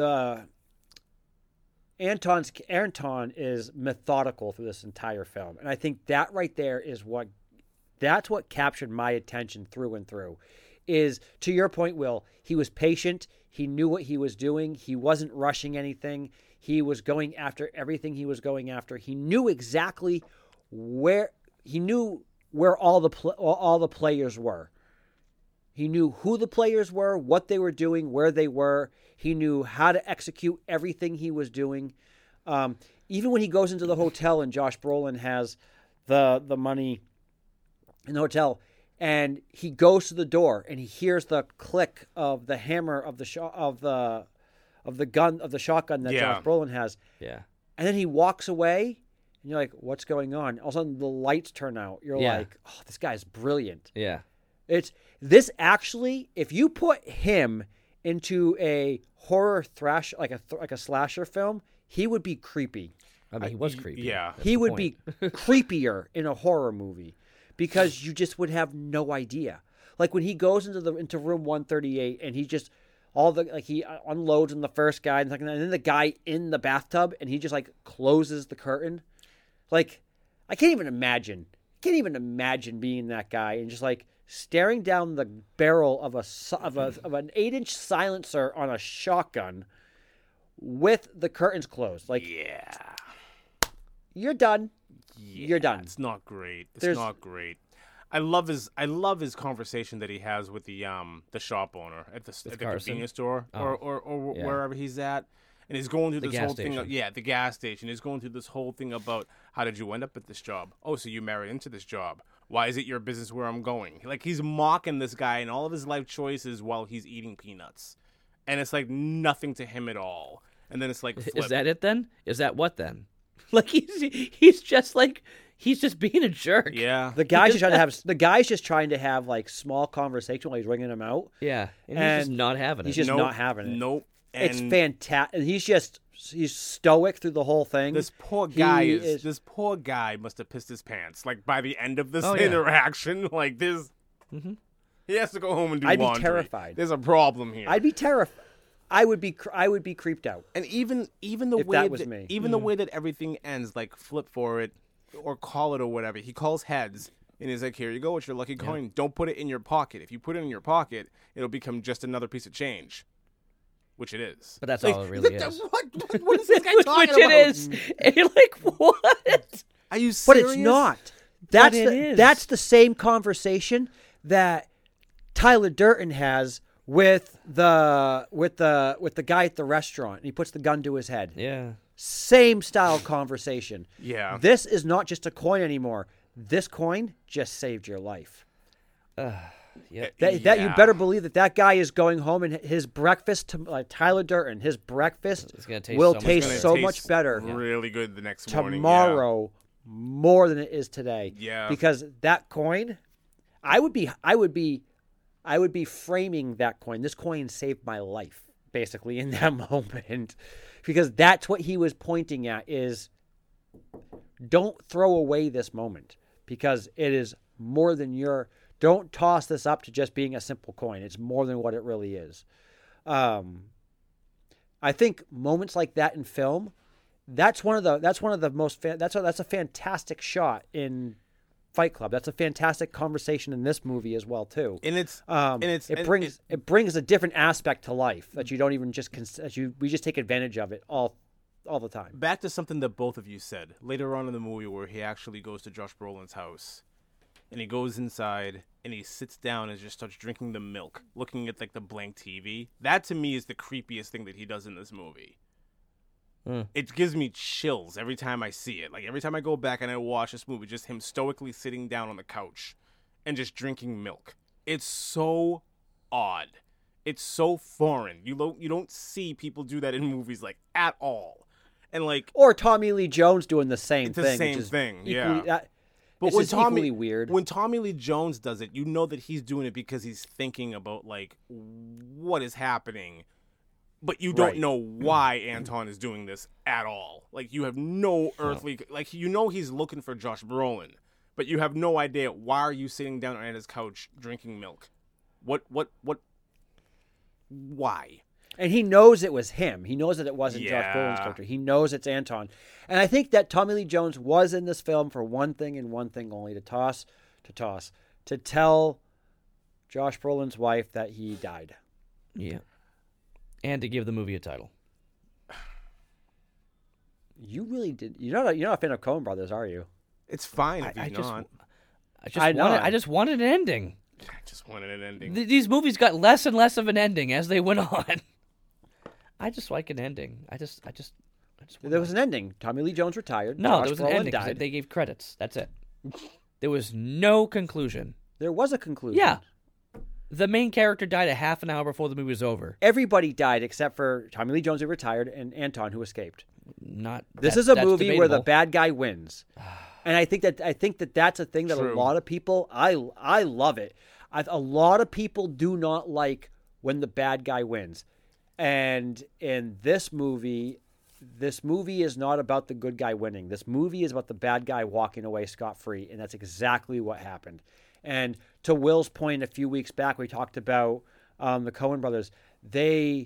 Anton is methodical through this entire film, and I think that right there is that's what captured my attention through and through. Is, to your point, Will, he was patient. He knew what he was doing. He wasn't rushing anything. He was going after everything he was going after. He knew exactly where all the players were. He knew who the players were, what they were doing, where they were. He knew how to execute everything he was doing. Even when he goes into the hotel and Josh Brolin has the money in the hotel, and he goes to the door and he hears the click of the hammer of the shotgun that Yeah. Josh Brolin has, Yeah. and then he walks away, and you're like, "What's going on?" All of a sudden, the lights turn out. You're Yeah. like, "Oh, this guy's brilliant." Yeah. It's this actually. If you put him into a horror thrash like a slasher film, he would be creepy. I mean, he was creepy. yeah. That's He the would point. be creepier in a horror movie because you just would have no idea. Like when he goes into room 138 and he just he unloads on the first guy and then the guy in the bathtub and he just like closes the curtain. Like I can't even imagine being that guy and just like staring down the barrel of an 8-inch silencer on a shotgun with the curtains closed. Like, Yeah. you're done. Yeah, You're done. It's not great. It's There's- not great. I love his conversation that he has with the shop owner at the Carson? convenience store Oh. or Yeah. wherever he's at, and he's going through The this gas whole thing. station. The gas station. He's going through this whole thing about how did you end up at this job? Oh, so you married into this job. Why is it your business where I'm going? Like he's mocking this guy and all of his life choices while he's eating peanuts, and it's like nothing to him at all. And then it's like, flip. Is that it then? Is that what then? Like he's just being a jerk. Yeah. The guy's just trying to have like small conversation while he's ringing him out. Yeah. And he's just And not having it. he's just Nope, not having it. Nope. It's And fantastic. He's just stoic through the whole thing. This poor guy He this poor guy must have pissed his pants. Like by the end of this Oh, yeah. interaction, like this, he has to go home and do I'd be laundry. terrified. There's a problem here. I'd be terrified. I would be creeped out. And even the If way that was me. even the way that everything ends, like flip for it or call it or whatever. He calls heads and he's like, "Here you go, it's your lucky coin. Don't put it in your pocket. If you put it in your pocket, it'll become just another piece of change." Which it is. But that's Like, all it really is. What is this guy talking Which about? it is. And you're like, what? Are you But serious? it's not. That's it is. that's the same conversation that Tyler Durden has with the guy at the restaurant, and he puts the gun to his head. Yeah. Same style conversation. Yeah. This is not just a coin anymore. This coin just saved your life. Yep. That you better believe that guy is going home and his breakfast, Tyler Durden, his breakfast It's gonna taste will so much taste better. so Taste much better really good the next morning. tomorrow more than it is today. Yeah. Because that coin, I would be framing that coin. This coin saved my life, basically, in that moment. Because that's what he was pointing at is don't throw away this moment. Because it is more than don't toss this up to just being a simple coin. It's more than what it really is. I think moments like that in film, that's one of the most that's a fantastic shot in Fight Club. That's a fantastic conversation in this movie as well too. And it's It brings a different aspect to life that you don't even just we just take advantage of it all the time. back to something that both of you said later on in the movie where he actually goes to Josh Brolin's house. And he goes inside and he sits down and just starts drinking the milk, looking at like the blank TV. That to me is the creepiest thing that he does in this movie. It gives me chills every time I see it. Like every time I go back and I watch this movie, just him stoically sitting down on the couch and just drinking milk. It's so odd. It's so foreign. You don't see people do that in movies like at all. And like Or Tommy Lee Jones doing the same It's thing. the same which is thing, equally- yeah. But it's when just equally weird. When Tommy Lee Jones does it, you know that he's doing it because he's thinking about like what is happening, but you don't Right. know why Anton is doing this at all. Like you have no earthly like you know he's looking for Josh Brolin, but you have no idea why are you sitting down on his couch drinking milk? What why? And he knows it was him. He knows that it wasn't Josh Yeah. Brolin's character. He knows it's Anton. And I think that Tommy Lee Jones was in this film for one thing and one thing only, to tell Josh Brolin's wife that he died. Yeah. And to give the movie a title. You really did. You're not a fan of Coen Brothers, are you? It's fine if I he's just- not. I just wanted an ending. I just wanted an ending. These movies got less and less of an ending as they went on. I just like an ending. I just There was an ending. Tommy Lee Jones retired. No, Josh there was an Brolin ending. 'Cause died. They gave credits. That's it. There was no conclusion. There was a conclusion. Yeah. The main character died a half an hour before the movie was over. Everybody died except for Tommy Lee Jones, who retired, and Anton, who escaped. Not. This that- is a that's movie where the debatable. bad guy wins, and I think that that's a thing that True. a lot of people. I love it. A lot of people do not like when the bad guy wins, and in this movie is not about the good guy winning. This movie is about the bad guy walking away scot-free, and that's exactly what happened. And to Will's point, a few weeks back, we talked about the Coen brothers. They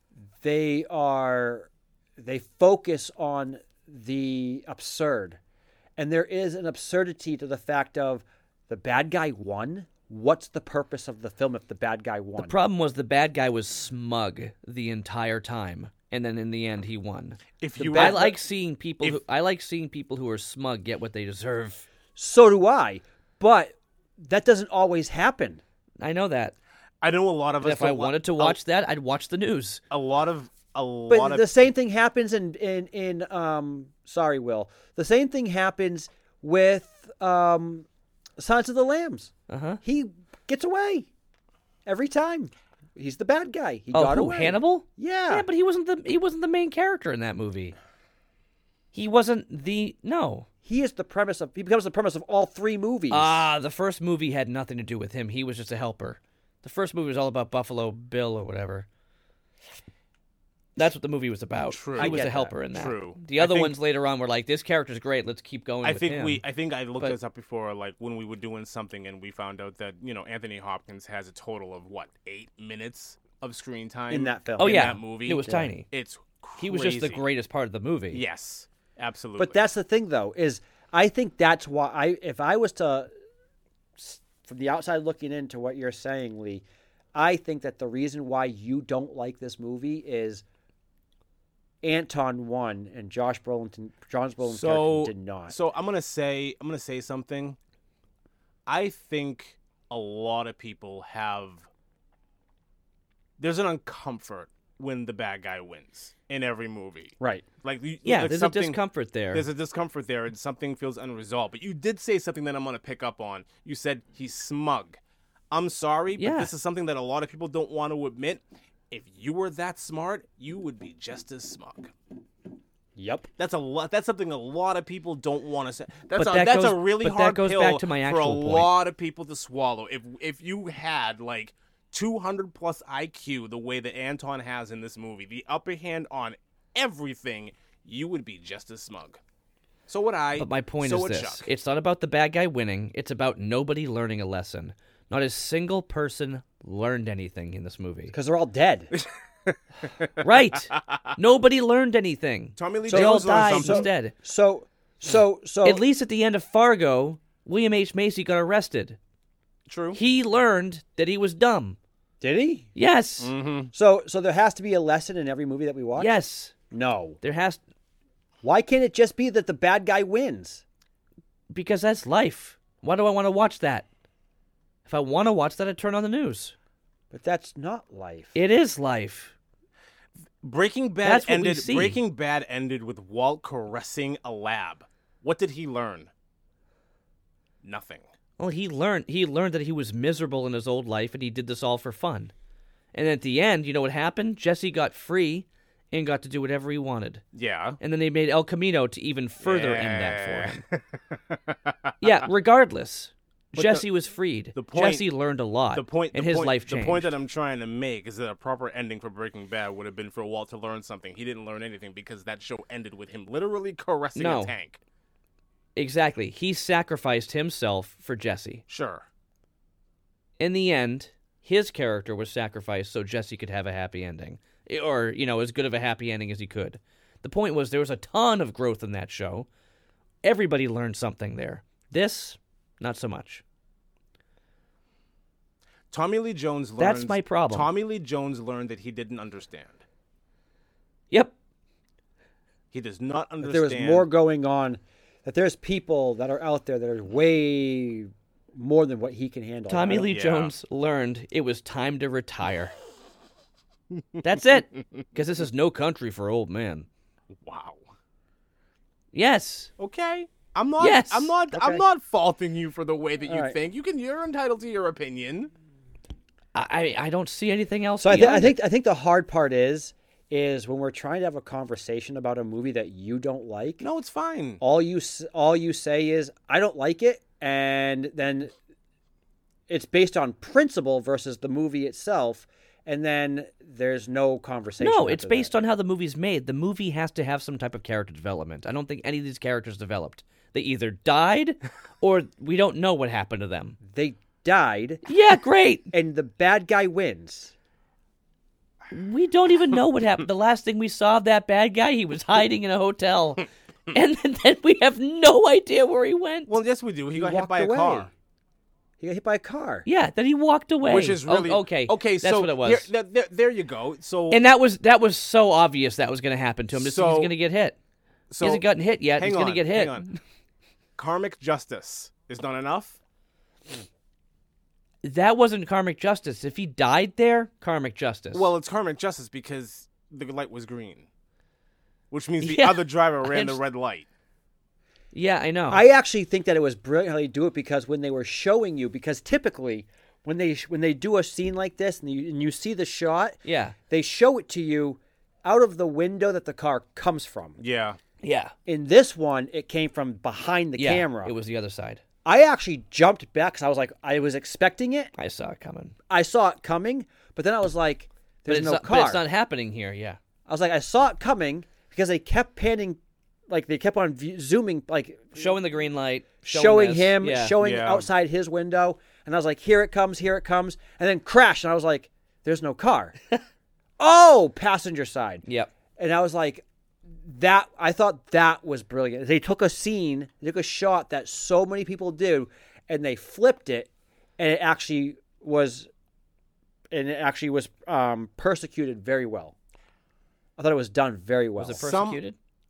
focus on the absurd, and there is an absurdity to the fact of the bad guy won. What's the purpose of the film if the bad guy won? The problem was the bad guy was smug the entire time, and then in the end he won. If you I like seeing people. I like seeing people who are smug get what they deserve. So do I, but that doesn't always happen. I know that. I know a lot of And us if I don't wanted to watch that, I'd watch the news. a lot of But the same thing happens in sorry, Will. The same thing happens with Silence of the Lambs. Uh-huh. He gets away every time. He's the bad guy. He Oh, got who? away. Hannibal? Yeah. Yeah, but he wasn't the main character in that movie. He wasn't no. He becomes the premise of all three movies. The first movie had nothing to do with him. He was just a helper. The first movie was all about Buffalo Bill or whatever. That's what the movie was about. True. He I was get a helper in that. True. The I other think- ones later on were like, this character's great. Let's keep going. I with think him. I looked But- this up before, like when we were doing something and we found out that Anthony Hopkins has a total of 8 minutes of screen time In that film. Oh in yeah, that movie. it was tiny. It's crazy. He was just the greatest part of the movie. Yes, absolutely. But that's the thing, though, is I think that's why if I was to, from the outside looking into what you're saying, Lee, I think that the reason why you don't like this movie is Anton won and Josh Brolin's character did not. So I'm gonna say something. I think a lot of people have. There's an uncomfort when the bad guy wins in every movie. Right. Like Yeah, like there's a something- discomfort there. There's a discomfort there, and something feels unresolved. But you did say something that I'm gonna pick up on. You said he's smug. I'm sorry, but Yeah. this is something that a lot of people don't want to admit. If you were that smart, you would be just as smug. Yep. That's a lot. That's something a lot of people don't want to say. But That's that a goes- really but that hard goes pill back to my for a actual point. lot of people to swallow. If you had 200 plus IQ, the way that Anton has in this movie, the upper hand on everything, you would be just as smug. So would I. But my point so is would this: Chuck. it's not about the bad guy winning. It's about nobody learning a lesson. Not a single person learned anything in this movie. Because they're all dead. Right? Nobody learned anything. Tommy Lee They all Jones learned died something. instead. So At least at the end of Fargo, William H. Macy got arrested. True. He learned that he was dumb. did he? Yes. Mm-hmm. So there has to be a lesson in every movie that we watch? Yes. No. There has Why can't it just be that the bad guy wins? because that's life. Why do I want to watch that? If I want to watch that, I turn on the news. But that's not life. It is life. Breaking Bad That's what we ended. see. Breaking Bad ended with Walt caressing a lab. What did he learn? Nothing. Well, he learned that he was miserable in his old life and he did this all for fun. And at the end, you know what happened? Jesse got free and got to do whatever he wanted. Yeah. And then they made El Camino to even further end that for him. Yeah, regardless. Jesse was freed. the point- Jesse learned a lot. And his life changed. The point that I'm trying to make is that a proper ending for Breaking Bad would have been for Walt to learn something. He didn't learn anything because that show ended with him literally caressing No. a tank. Exactly. He sacrificed himself for Jesse. Sure. In the end, his character was sacrificed so Jesse could have a happy ending. Or, as good of a happy ending as he could. The point was there was a ton of growth in that show. Everybody learned something there. This, not so much. Tommy Lee Jones learned. That's my problem. Tommy Lee Jones learned that he didn't understand. Yep. He does not That understand. there was more going on, that there's people that are out there that are way more than what he can handle. Tommy I don't- Lee yeah. Jones learned it was time to retire. That's it. Because this is no country for old men. Wow. Yes. Okay. I'm not. Yes. I'm not. I'm Okay. not faulting you for the way that you All right. think. You're entitled to your opinion. I don't see anything else. So I beyond it. think the hard part is when we're trying to have a conversation about a movie that you don't like. No, it's fine. All you say is I don't like it, and then it's based on principle versus the movie itself, and then there's no conversation. No, it's after based that. on how the movie's made. The movie has to have some type of character development. I don't think any of these characters developed. They either died or we don't know what happened to them. They died, Yeah, great. and the bad guy wins. We don't even know what happened. The last thing we saw of that bad guy, he was hiding in a hotel. And then we have no idea where he went. Well, yes, we do. He got hit walked by a away. car. He got hit by a car. Yeah, then he walked away. Which is really okay. Okay, that's so what it was. There you go. So And that was so obvious that was going to happen to him. He's So- going to get hit. so He hasn't gotten hit yet. hang He's going to on, get hit. hang on. Karmic justice is not enough. That wasn't karmic justice. If he died there, karmic justice. Well, it's karmic justice because the light was green, which means the Yeah, other driver ran the understand. red light. yeah, I know. I actually think that it was brilliant how they do it because when they were showing you, because typically when they do a scene like this and you see the shot, yeah, they show it to you out of the window that the car comes from. Yeah. yeah, In this one, it came from behind the yeah. camera. It was the other side. I actually jumped back because I was expecting it. I saw it coming. I saw it coming, but then I was like, But "There's it's no not, car." But it's not happening here. Yeah. I was like, I saw it coming because they kept panning, like they kept on zooming, like Showing the green light. showing this. him, Yeah. showing Yeah. outside his window. And I was like, here it comes, and then crash. And I was like, there's no car. Oh, passenger side. Yep. And I was like, I thought that was brilliant. They took a scene, they took a shot that so many people do, and they flipped it, and it actually was persecuted very well. I thought it was done very well. Was it persecuted?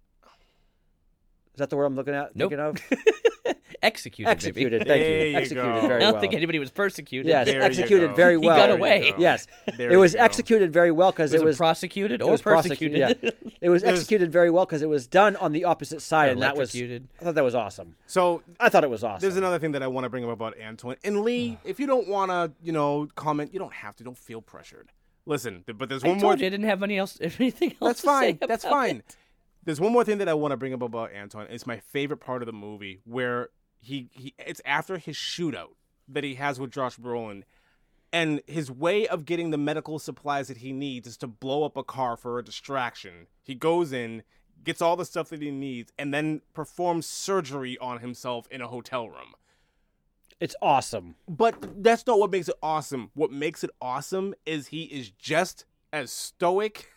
Is that the word I'm looking at? Nope. Thinking of? Executed. Executed. Maybe. Thank There you. you Executed go. very I don't well. think anybody was persecuted. Yes, There you executed go. very He well. got away. Yes, There it was you go. executed very well because Was it it was prosecuted it or was persecuted? Yeah. It was executed very well because it was done on the opposite side, and that was. Electrocuted. I thought that was awesome. So I thought it was awesome. there's another thing that I want to bring up about Antoine. And Lee, if you don't want to, comment, you don't have to. Don't feel pressured. Listen, but there's I one told more. you I didn't have anything else That's to fine. say That's about fine. it. There's one more thing that I want to bring up about Antoine. It's my favorite part of the movie where it's after his shootout that he has with Josh Brolin, and his way of getting the medical supplies that he needs is to blow up a car for a distraction. He goes in, gets all the stuff that he needs, and then performs surgery on himself in a hotel room. It's awesome. But that's not what makes it awesome. What makes it awesome is he is just as stoic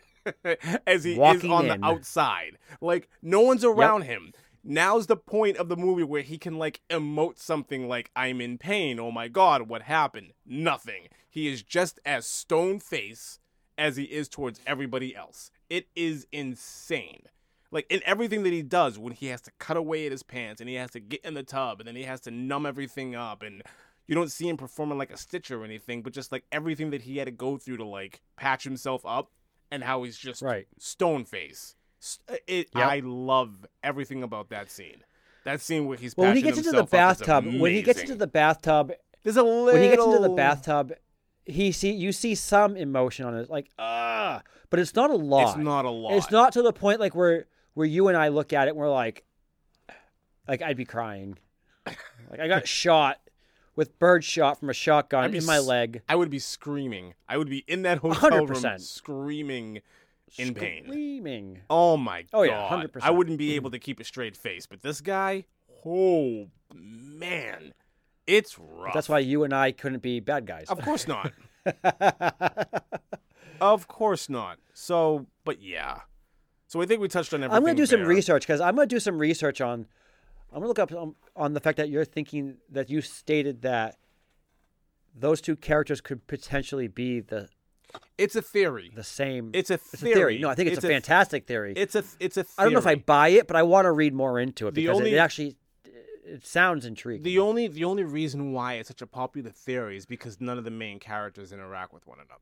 as he Walking is on in. the outside. Like, no one's around him. Now's the point of the movie where he can, like, emote something like, I'm in pain. Oh my God, what happened? Nothing. He is just as stone-faced as he is towards everybody else. It is insane. Like, in everything that he does, when he has to cut away at his pants and he has to get in the tub and then he has to numb everything up, and you don't see him performing like a Stitch or anything, but just like everything that he had to go through to like patch himself up, and how he's just Right. stone face. I love everything about that scene. That scene where he's Well, when he patching gets into the himself up is bathtub, when he gets amazing. into the bathtub, there's a little when he gets into the bathtub, you see some emotion on it, like but it's not a lot. It's not a lot. It's not to the point like where you and I look at it and we're like I'd be crying. Like I got shot with birdshot from a shotgun I'd be in my s- leg. I would be screaming. I would be in that hotel room 100%. screaming in pain. Screaming. Oh my Oh, God. yeah, 100%. I wouldn't be able to keep a straight face, but this guy, oh man, it's rough. That's why you and I couldn't be bad guys. Of course not. Of course not. So, but yeah. So I think we touched on everything. I'm going to do some there. research because I'm going to do some research on. I'm going to look up on the fact that you're thinking that you stated that those two characters could potentially be the It's a theory. same. It's a It's a theory. theory. No, I think it's a fantastic theory. It's a theory. I don't know if I buy it, but I want to read more into it The because only- it sounds intriguing. The only reason why it's such a popular theory is because none of the main characters interact with one another.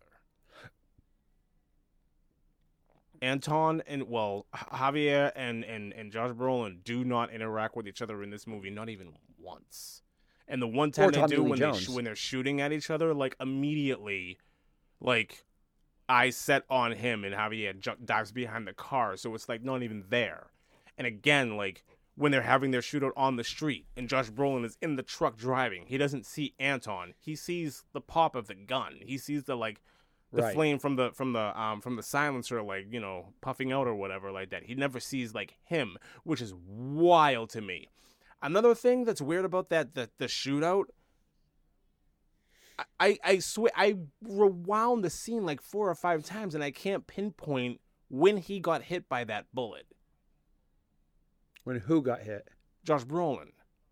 Anton and Javier and Josh Brolin do not interact with each other in this movie, not even once. And the one time Or they Tommy do Lee when Jones. when they're shooting at each other, like immediately, like I set on him and Javier dives behind the car, so it's like not even there. And again, like when they're having their shootout on the street and Josh Brolin is in the truck driving, he doesn't see Anton. He sees the pop of the gun. He sees the Right. flame from the silencer, like, puffing out or whatever like that. He never sees like him, which is wild to me. Another thing that's weird about the shootout, I swear I rewound the scene like 4 or 5 times and I can't pinpoint when he got hit by that bullet. When who got hit? Josh Brolin.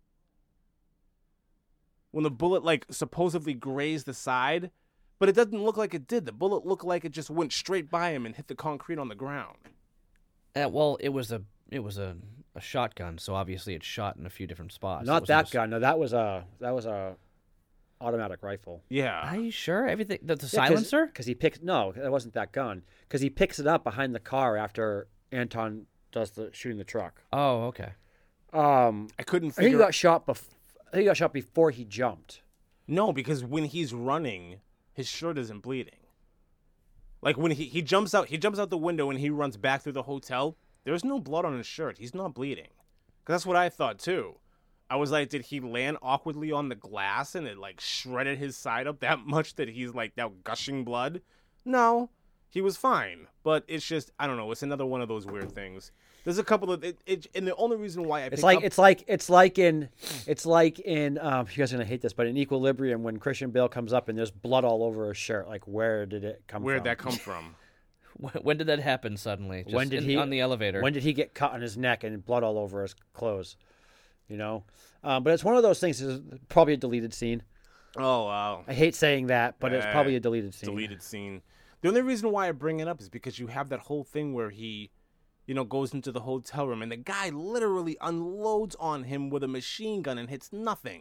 When the bullet like supposedly grazed the side, but it doesn't look like it did. The bullet looked like it just went straight by him and hit the concrete on the ground. Well, it was a shotgun, so obviously it shot in a few different spots. Not that gun. No, that was a automatic rifle. Yeah. Are you sure? Everything the silencer? Because he picks. No, that wasn't that gun. Because he picks it up behind the car after Anton does the shooting the truck. Oh, okay. I couldn't I think he figure got shot. I think he got shot before he jumped. No, because when he's running, his shirt isn't bleeding. Like when he jumps out the window and he runs back through the hotel, there's no blood on his shirt. He's not bleeding. 'Cause that's what I thought too. I was like, did he land awkwardly on the glass and it like shredded his side up that much that he's like now gushing blood? No. He was fine, but it's just I don't know. It's another one of those weird things. There's a couple of and the only reason why I It's like in you guys are gonna hate this, but in Equilibrium when Christian Bale comes up and there's blood all over his shirt, like where did it come from? where'd that come from? When did that happen suddenly? Just When did he on the elevator? When did he get cut on his neck and blood all over his clothes? You know, but it's one of those things. Is probably a deleted scene. Oh wow, I hate saying that, but it's probably a deleted scene. deleted scene. The only reason why I bring it up is because you have that whole thing where he, goes into the hotel room and the guy literally unloads on him with a machine gun and hits nothing.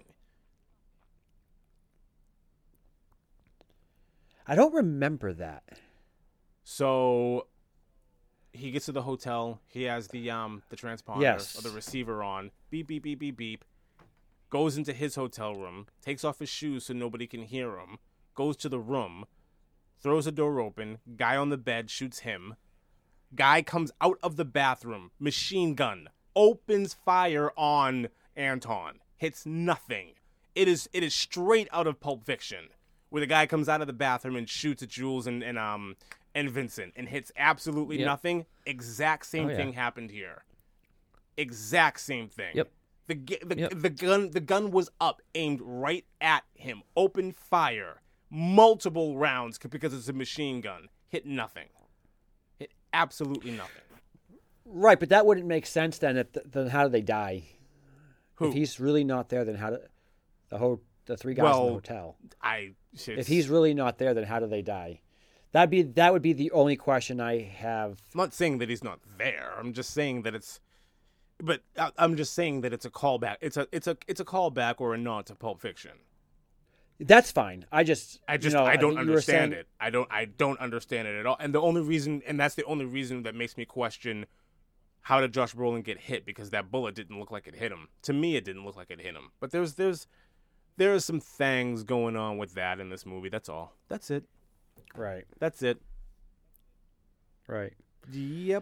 I don't remember that. So he gets to the hotel. He has the transponder Yes. or the receiver on. Beep beep beep beep beep. Goes into his hotel room. Takes off his shoes so nobody can hear him. Goes to the room. Throws the door open. Guy on the bed shoots him. Guy comes out of the bathroom. Machine gun. Opens fire on Anton. Hits nothing. It is straight out of Pulp Fiction, where the guy comes out of the bathroom and shoots at Jules and Vincent and hits absolutely Yep. nothing. Exact same Oh, yeah. thing happened here. Exact same thing. Yep. The gun was up, aimed right at him. Open fire, multiple rounds because it's a machine gun. Hit nothing. Hit absolutely nothing. Right, but that wouldn't make sense then. Then how do they die? Who? If he's really not there, then how do the three guys in the Well, hotel? If If he's really not there, then how do they die? That would be the only question I have. I'm not saying that he's not there. I'm just saying that it's. But I'm just saying that it's a callback. It's a callback or a nod to Pulp Fiction. That's fine. I don't understand it. I don't understand it at all. And that's the only reason that makes me question how did Josh Brolin get hit, because that bullet didn't look like it hit him. To me, it didn't look like it hit him. But there are some things going on with that in this movie. That's all. That's it. Right. That's it. Right. Yep.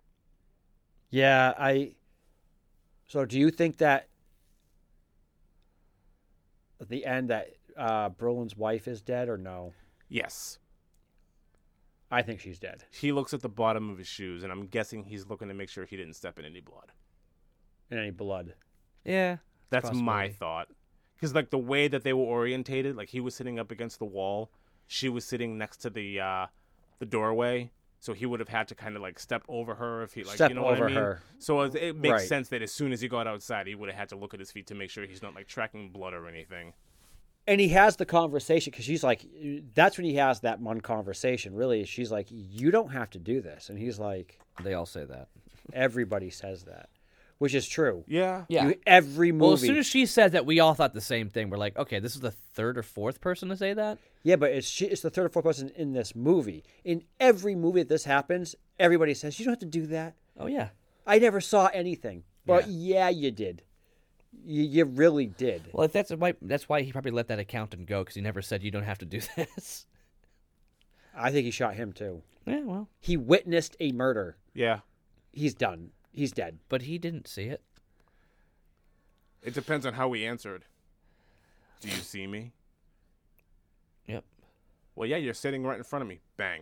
Yeah. So do you think that at the end that Brolin's wife is dead or no? Yes. I think she's dead. He looks at the bottom of his shoes, and I'm guessing he's looking to make sure he didn't step in any blood. In any blood. Yeah. That's my possibility. thought. Because like the way that they were orientated, like he was sitting up against the wall, she was sitting next to the doorway, so he would have had to kind of like step over her if he like Step you know what I over mean. her. So it makes Right. sense that as soon as he got outside, he would have had to look at his feet to make sure he's not like tracking blood or anything. And he has the conversation because she's like, that's when he has that one conversation. Really, she's like, you don't have to do this. And he's like, They all say that. everybody says that, which is true. Yeah. Yeah. Every movie. Well, as soon as she said that, we all thought the same thing. We're like, okay, this is the third or fourth person to say that? Yeah, but it's the third or fourth person in this movie. In every movie that this happens, everybody says, you don't have to do that. Oh, yeah. I never saw anything. But yeah, you did. You really did. Well, if that's why he probably let that accountant go, because he never said you don't have to do this. I think he shot him too. Yeah, well. He witnessed a murder. Yeah. He's done. He's dead. But he didn't see it. It depends on how we answered. Do you see me? Yep. Well, yeah, you're sitting right in front of me. Bang.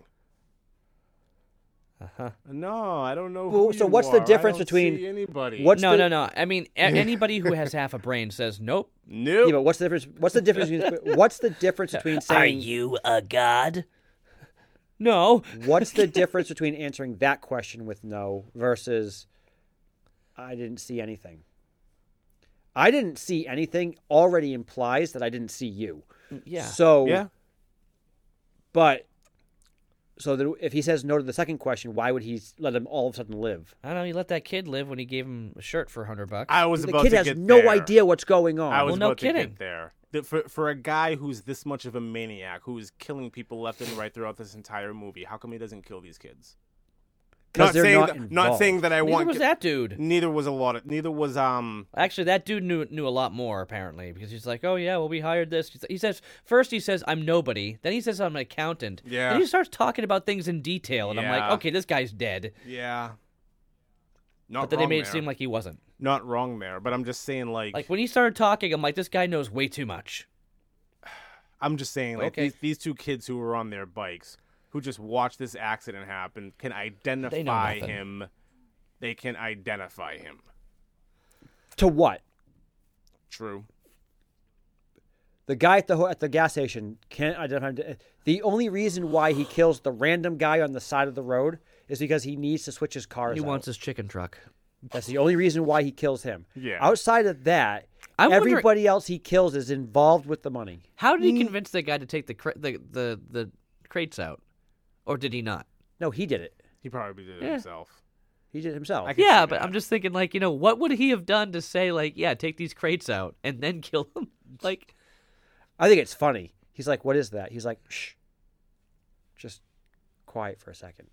Uh-huh. No, I don't know. Well, who so you what's the are. difference I don't between- see anybody? What's No, the- no. I mean, anybody who has half a brain says, nope. Nope. Yeah, but what's the difference? What's the difference? What's the difference between saying? you a god? No. What's the difference between answering that question with no versus I didn't see anything? I didn't see anything already implies that I didn't see you. Yeah. So Yeah. But if he says no to the second question, why would he let him all of a sudden live? I don't know. He let that kid live when he gave him a shirt for $100. I was The about kid to has get no there. idea what's going on. I was Well, no about to kidding. get there. For a guy who's this much of a maniac, who is killing people left and right throughout this entire movie, how come he doesn't kill these kids? 'Cause they're not not involved. saying that I Neither want. was that dude. Neither was Actually, that dude knew a lot more, apparently, because he's like, oh, yeah, well, we hired this. He says, I'm nobody. Then he says I'm an accountant. Yeah. Then he starts talking about things in detail, and I'm like, Yeah. okay, this guy's dead. Yeah. Not But then they wrong made it there. seem like he wasn't. Not wrong there, but I'm just saying Like, when he started talking, I'm like, this guy knows way too much. I'm just saying like Okay. these two kids who were on their bikes, who just watched this accident happen can identify nothing. him. They can identify him. To what? True. The guy at the gas station can't identify. The only reason why he kills the random guy on the side of the road is because he needs to switch his cars. He out. wants his chicken truck. That's the only reason why he kills him. Yeah. Outside of that, I'm wondering- everybody else he kills is involved with the money. How did he convince that guy to take the crates out, or did he not? No, he did it. He probably did it Yeah. himself. He did it himself. I can Yeah, see but that. I'm just thinking, like, what would he have done to say, like, yeah, take these crates out and then kill him? Like, I think it's funny. He's like, "What is that?" He's like, "Shh, just quiet for a second."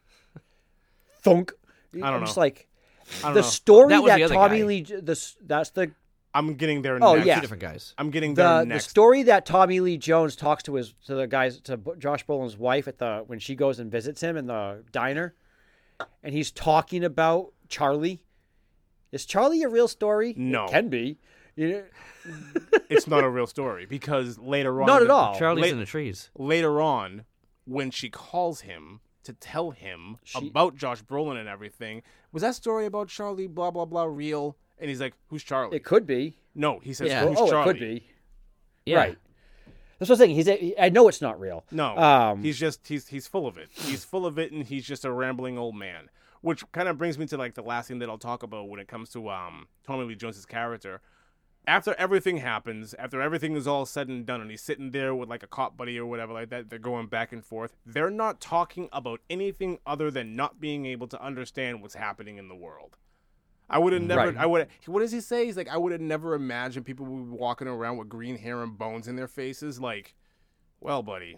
Thunk. I don't I'm know. just like I don't the know. story That was that the other Tommy guy. Lee. That's the I'm getting there Oh, next. yeah. two different guys. I'm getting there the next. story that Tommy Lee Jones talks to Josh Brolin's wife when she goes and visits him in the diner, and he's talking about Charlie. Is Charlie a real story? No. It can be. It's not a real story because later on, Not at all. Charlie's late- in the trees. later on, when she calls him to tell him She- about Josh Brolin and everything, was that story about Charlie blah blah blah real? And he's like, "Who's Charlie?" It could be. No, he says, Yeah. "Who's Oh, Charlie?" it could be. Yeah. Right. That's what I'm saying. I know it's not real. No, he's full of it. He's full of it, and he's just a rambling old man. Which kind of brings me to like the last thing that I'll talk about when it comes to Tommy Lee Jones's character. After everything happens, after everything is all said and done, and he's sitting there with like a cop buddy or whatever like that, they're going back and forth. They're not talking about anything other than not being able to understand what's happening in the world. I would have never. Right. What does he say? He's like, I would have never imagined people would be walking around with green hair and bones in their faces. Like, well, buddy,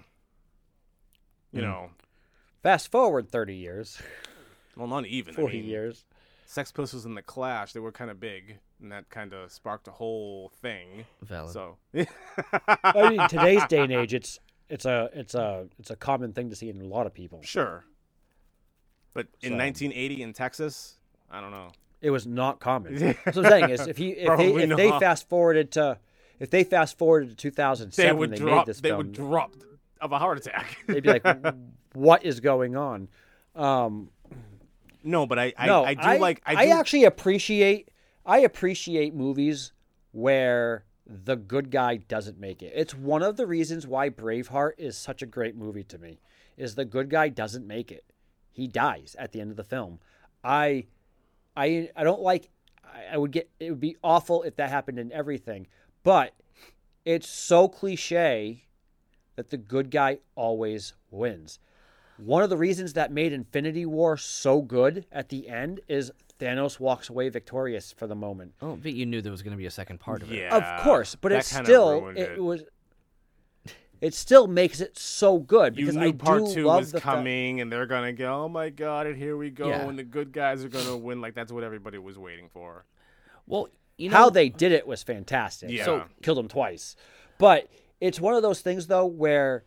you know, Fast forward 30 years, well, not even 40 I mean, years. Sex Pistols and the Clash, they were kind of big, and that kind of sparked a whole thing. Valid. So, I mean, today's day and age, it's a common thing to see in a lot of people. sure. But in So- 1980 in Texas, I don't know. It was not common. That's what I'm saying is if Probably they not. fast forwarded to 2007 They would when they drop. made this They film, would drop of a heart attack. they'd be like, "What is going on?" No, but I No, do like. I actually appreciate movies where the good guy doesn't make it. It's one of the reasons why Braveheart is such a great movie to me. Is the good guy doesn't make it. He dies at the end of the film. I don't like. I would get. It would be awful if that happened in everything. But it's so cliche that the good guy always wins. One of the reasons that made Infinity War so good at the end is Thanos walks away victorious for the moment. Oh, but you knew there was going to be a second part of it. Yeah, Of course, but that it's kinda still ruined it was. It still makes it so good You because knew I part do two love was the coming, and they're gonna go, "Oh my god!" And here we go, Yeah. and the good guys are gonna win. Like that's what everybody was waiting for. Well, you know, how they did it was fantastic. Yeah. So killed him twice, but it's one of those things though where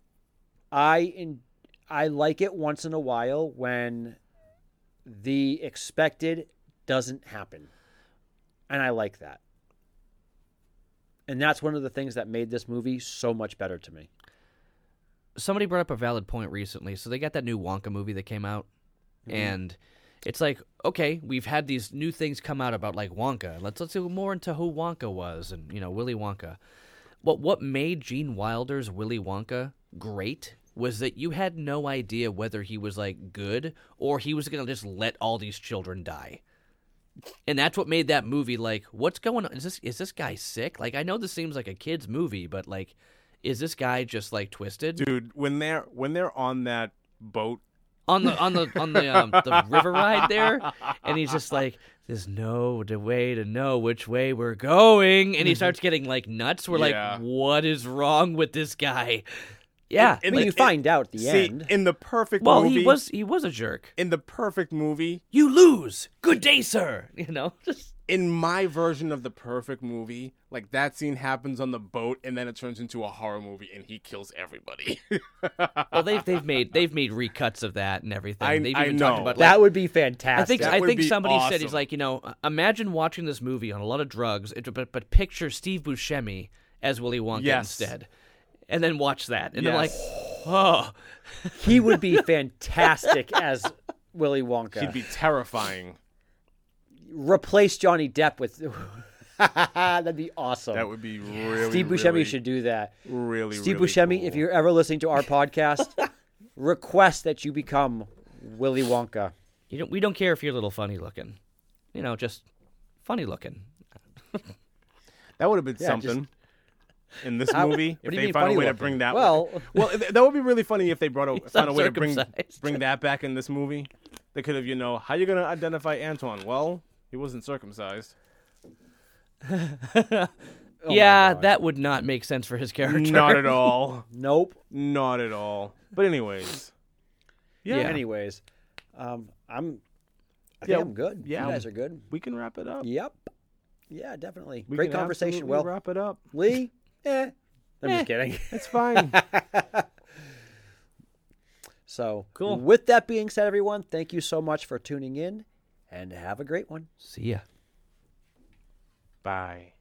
I like it once in a while when the expected doesn't happen, and I like that. And that's one of the things that made this movie so much better to me. somebody brought up a valid point recently. So they got that new Wonka movie that came out, and it's like, okay, we've had these new things come out about like Wonka. Let's go more into who Wonka was and Willy Wonka. What made Gene Wilder's Willy Wonka great was that you had no idea whether he was like good or he was gonna just let all these children die. And that's what made that movie like, what's going on? Is this guy sick? Like, I know this seems like a kid's movie, but like, is this guy just like twisted? Dude, when they're on that boat, on the river ride there, and he's just like, "There's no way to know which way we're going," and he starts getting like nuts. We're Yeah. like, "What is wrong with this guy?" Yeah, In I mean, you find out at the see, end. in the perfect well, movie, he was a jerk. in the perfect movie, You lose. Good day, sir. Just in my version of the perfect movie, like that scene happens on the boat, and then it turns into a horror movie, and he kills everybody. well, they've made recuts of that and everything. I They've even know. talked about like, That would be I fantastic. think That would be somebody said awesome. he's like, imagine watching this movie on a lot of drugs, but picture Steve Buscemi as Willy Wonka Yes. instead, and then watch that, and they're like, Yes. Oh, He would be fantastic as Willy Wonka. He'd be terrifying. Replace Johnny Depp with. That'd be awesome. That would be really. Steve Buscemi really, should do that. Really, Steve really Buscemi, cool. if you're ever listening to our podcast, request that you become Willy Wonka. we don't care if you're a little funny looking. Just funny looking. That would have been Yeah, something in this How- movie what if do you they mean found a funny way to looking? bring that. Well, That would be really funny if they found a way to uncircumcised. bring that back in this movie. They could have, how you gonna identify Antoine? Well, he wasn't circumcised. oh my Yeah, God. that would not make sense for his character. Not at all. Nope. Not at all. But anyways, Yeah. Anyways, I think Yeah, I'm good. yeah. You guys are good. we can wrap it up. Yep. Yeah, definitely. We Great can conversation. absolutely Well, wrap it up. Lee, I'm just kidding. It's fine. So, Cool. with that being said, everyone, thank you so much for tuning in and have a great one. See ya. Bye.